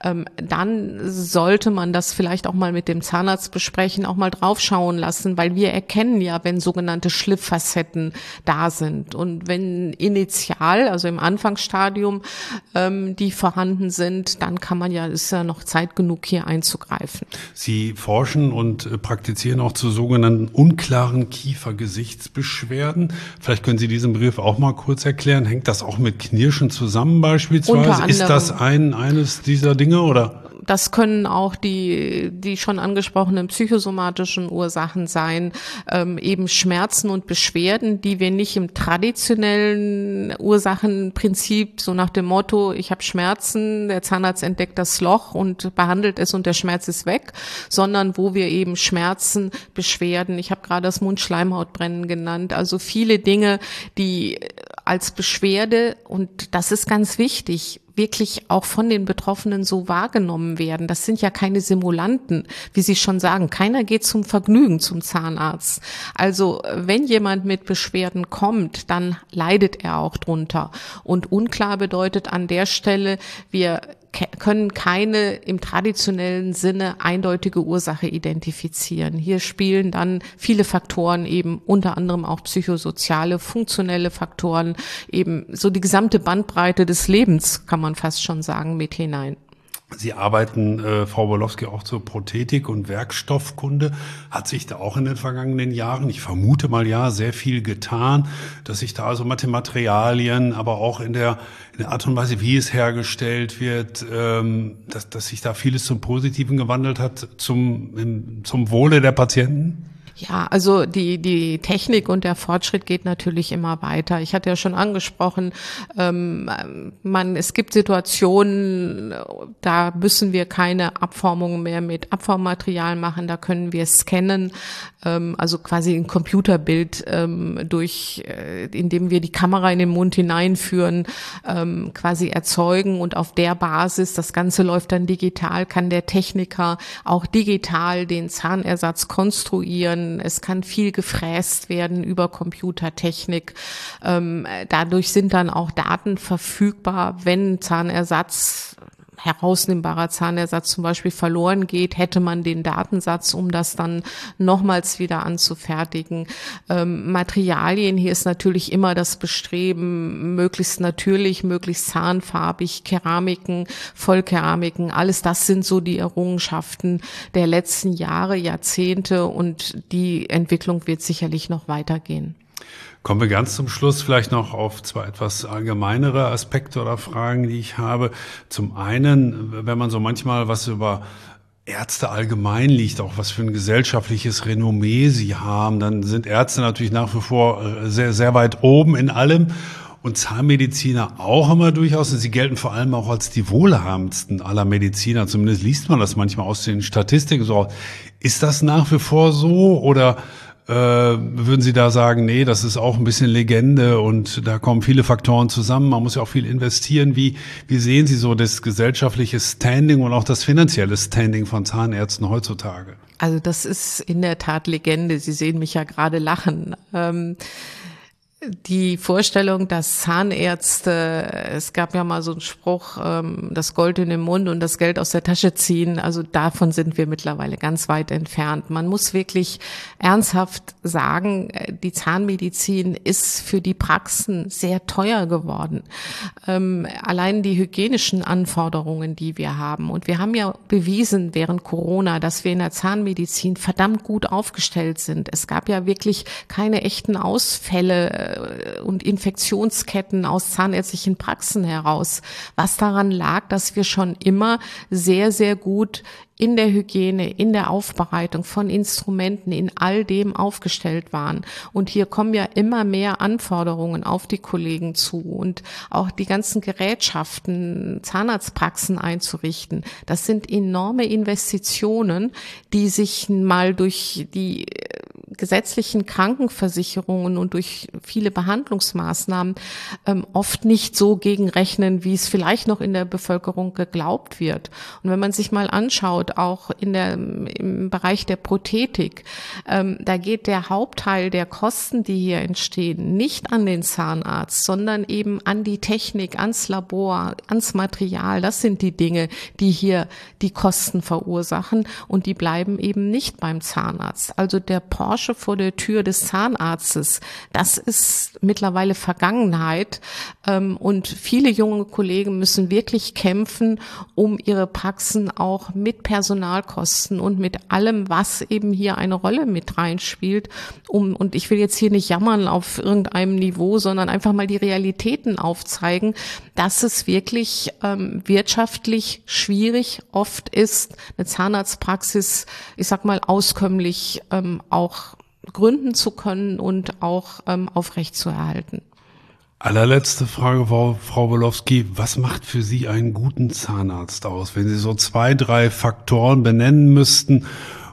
dann sollte man das vielleicht auch mal mit dem Zahnarzt besprechen, auch mal draufschauen lassen, weil wir erkennen ja, wenn sogenannte Schlifffacetten da sind. Und wenn initial, also im Anfangsstadium, die vorhanden sind, dann ist ja noch Zeit genug, hier einzugreifen. Sie forschen und praktizieren auch zu sogenannten unklaren Kiefergesichtsbeschwerden. Vielleicht können Sie diesen Begriff auch mal kurz erklären. Hängt das auch mit Knirschen zusammen beispielsweise? Unter anderem. Ist das eines dieser Dinge oder? Das können auch die schon angesprochenen psychosomatischen Ursachen sein, eben Schmerzen und Beschwerden, die wir nicht im traditionellen Ursachenprinzip, so nach dem Motto, ich habe Schmerzen, der Zahnarzt entdeckt das Loch und behandelt es und der Schmerz ist weg, sondern wo wir eben Schmerzen, Beschwerden, ich habe gerade das Mundschleimhautbrennen genannt, also viele Dinge, die als Beschwerde, und das ist ganz wichtig, wirklich auch von den Betroffenen so wahrgenommen werden. Das sind ja keine Simulanten, wie Sie schon sagen. Keiner geht zum Vergnügen zum Zahnarzt. Also wenn jemand mit Beschwerden kommt, dann leidet er auch drunter. Und unklar bedeutet an der Stelle, wir können keine im traditionellen Sinne eindeutige Ursache identifizieren. Hier spielen dann viele Faktoren, eben unter anderem auch psychosoziale, funktionelle Faktoren, eben so die gesamte Bandbreite des Lebens, kann man fast schon sagen, mit hinein. Sie arbeiten, Frau Borlowski, auch zur Prothetik und Werkstoffkunde. Hat sich da auch in den vergangenen Jahren, ich vermute mal ja, sehr viel getan, dass sich da also Materialien, aber auch in der Art und Weise, wie es hergestellt wird, dass sich da vieles zum Positiven gewandelt hat, zum Wohle der Patienten? Ja, also die Technik und der Fortschritt geht natürlich immer weiter. Ich hatte ja schon angesprochen, es gibt Situationen, da müssen wir keine Abformungen mehr mit Abformmaterial machen, da können wir scannen, also quasi ein Computerbild indem wir die Kamera in den Mund hineinführen, quasi erzeugen, und auf der Basis, das Ganze läuft dann digital, kann der Techniker auch digital den Zahnersatz konstruieren. Es kann viel gefräst werden über Computertechnik. Dadurch sind dann auch Daten verfügbar, wenn herausnehmbarer Zahnersatz zum Beispiel verloren geht, hätte man den Datensatz, um das dann nochmals wieder anzufertigen. Materialien, hier ist natürlich immer das Bestreben, möglichst natürlich, möglichst zahnfarbig, Keramiken, Vollkeramiken, alles das sind so die Errungenschaften der letzten Jahre, Jahrzehnte, und die Entwicklung wird sicherlich noch weitergehen. Kommen wir ganz zum Schluss vielleicht noch auf zwei etwas allgemeinere Aspekte oder Fragen, die ich habe. Zum einen, wenn man so manchmal was über Ärzte allgemein liest, auch was für ein gesellschaftliches Renommee sie haben, dann sind Ärzte natürlich nach wie vor sehr, sehr weit oben in allem. Und Zahnmediziner auch immer durchaus. Und sie gelten vor allem auch als die wohlhabendsten aller Mediziner. Zumindest liest man das manchmal aus den Statistiken so. Ist das nach wie vor so, oder würden Sie da sagen, nee, das ist auch ein bisschen Legende und da kommen viele Faktoren zusammen, man muss ja auch viel investieren. Wie sehen Sie so das gesellschaftliche Standing und auch das finanzielle Standing von Zahnärzten heutzutage? Also das ist in der Tat Legende. Sie sehen mich ja gerade lachen. Die Vorstellung, dass Zahnärzte, es gab ja mal so einen Spruch, das Gold in den Mund und das Geld aus der Tasche ziehen, also davon sind wir mittlerweile ganz weit entfernt. Man muss wirklich ernsthaft sagen, die Zahnmedizin ist für die Praxen sehr teuer geworden. Allein die hygienischen Anforderungen, die wir haben. Und wir haben ja bewiesen während Corona, dass wir in der Zahnmedizin verdammt gut aufgestellt sind. Es gab ja wirklich keine echten Ausfälle und Infektionsketten aus zahnärztlichen Praxen heraus, was daran lag, dass wir schon immer sehr, sehr gut in der Hygiene, in der Aufbereitung von Instrumenten, in all dem aufgestellt waren. Und hier kommen ja immer mehr Anforderungen auf die Kollegen zu, und auch die ganzen Gerätschaften, Zahnarztpraxen einzurichten. Das sind enorme Investitionen, die sich mal durch die gesetzlichen Krankenversicherungen und durch viele Behandlungsmaßnahmen oft nicht so gegenrechnen, wie es vielleicht noch in der Bevölkerung geglaubt wird. Und wenn man sich mal anschaut, auch im Bereich der Prothetik, da geht der Hauptteil der Kosten, die hier entstehen, nicht an den Zahnarzt, sondern eben an die Technik, ans Labor, ans Material. Das sind die Dinge, die hier die Kosten verursachen, und die bleiben eben nicht beim Zahnarzt. Also der Porsche vor der Tür des Zahnarztes, das ist mittlerweile Vergangenheit, und viele junge Kollegen müssen wirklich kämpfen, um ihre Praxen auch mit Personalkosten und mit allem, was eben hier eine Rolle mit reinspielt, und ich will jetzt hier nicht jammern auf irgendeinem Niveau, sondern einfach mal die Realitäten aufzeigen, dass es wirklich wirtschaftlich schwierig oft ist, eine Zahnarztpraxis, ich sag mal, auskömmlich auch gründen zu können und auch aufrechtzuerhalten. Allerletzte Frage, Frau Borlowski. Was macht für Sie einen guten Zahnarzt aus? Wenn Sie so 2, 3 Faktoren benennen müssten,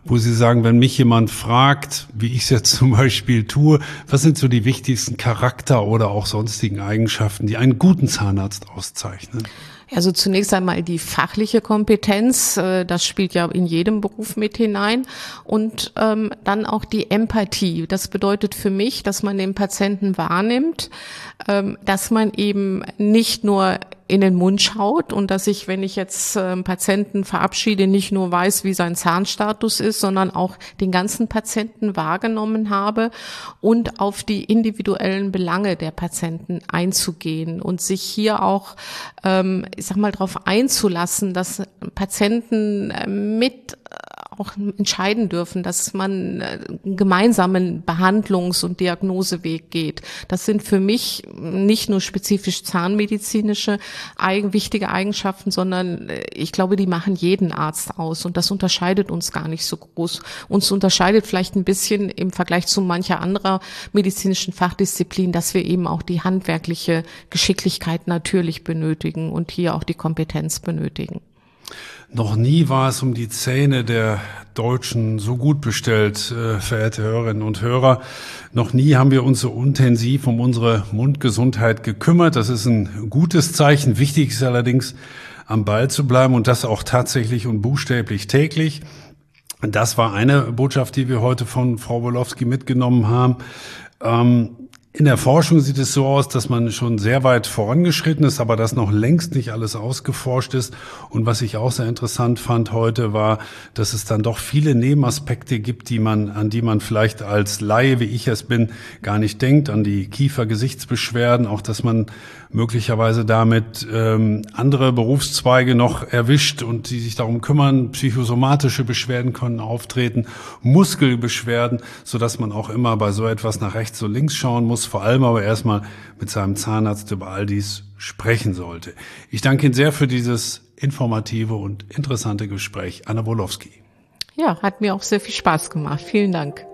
wo Sie sagen, wenn mich jemand fragt, wie ich es jetzt zum Beispiel tue, was sind so die wichtigsten Charakter- oder auch sonstigen Eigenschaften, die einen guten Zahnarzt auszeichnen? Also zunächst einmal die fachliche Kompetenz, das spielt ja in jedem Beruf mit hinein, und dann auch die Empathie. Das bedeutet für mich, dass man den Patienten wahrnimmt, dass man eben nicht nur in den Mund schaut und dass ich, wenn ich jetzt Patienten verabschiede, nicht nur weiß, wie sein Zahnstatus ist, sondern auch den ganzen Patienten wahrgenommen habe und auf die individuellen Belange der Patienten einzugehen und sich hier auch, ich sag mal, darauf einzulassen, dass Patienten mit auch entscheiden dürfen, dass man einen gemeinsamen Behandlungs- und Diagnoseweg geht. Das sind für mich nicht nur spezifisch zahnmedizinische wichtige Eigenschaften, sondern ich glaube, die machen jeden Arzt aus, und das unterscheidet uns gar nicht so groß. Uns unterscheidet vielleicht ein bisschen im Vergleich zu mancher anderer medizinischen Fachdisziplin, dass wir eben auch die handwerkliche Geschicklichkeit natürlich benötigen und hier auch die Kompetenz benötigen. Noch nie war es um die Zähne der Deutschen so gut bestellt, verehrte Hörerinnen und Hörer. Noch nie haben wir uns so intensiv um unsere Mundgesundheit gekümmert. Das ist ein gutes Zeichen. Wichtig ist allerdings, am Ball zu bleiben, und das auch tatsächlich und buchstäblich täglich. Das war eine Botschaft, die wir heute von Frau Wolofsky mitgenommen haben. In der Forschung sieht es so aus, dass man schon sehr weit vorangeschritten ist, aber dass noch längst nicht alles ausgeforscht ist. Und was ich auch sehr interessant fand heute war, dass es dann doch viele Nebenaspekte gibt, an die man vielleicht als Laie, wie ich es bin, gar nicht denkt, an die Kiefer-Gesichtsbeschwerden, auch dass man möglicherweise damit andere Berufszweige noch erwischt und die sich darum kümmern. Psychosomatische Beschwerden können auftreten, Muskelbeschwerden, sodass man auch immer bei so etwas nach rechts und links schauen muss, vor allem aber erstmal mit seinem Zahnarzt über all dies sprechen sollte. Ich danke Ihnen sehr für dieses informative und interessante Gespräch. Anna Wolofsky. Ja, hat mir auch sehr viel Spaß gemacht. Vielen Dank.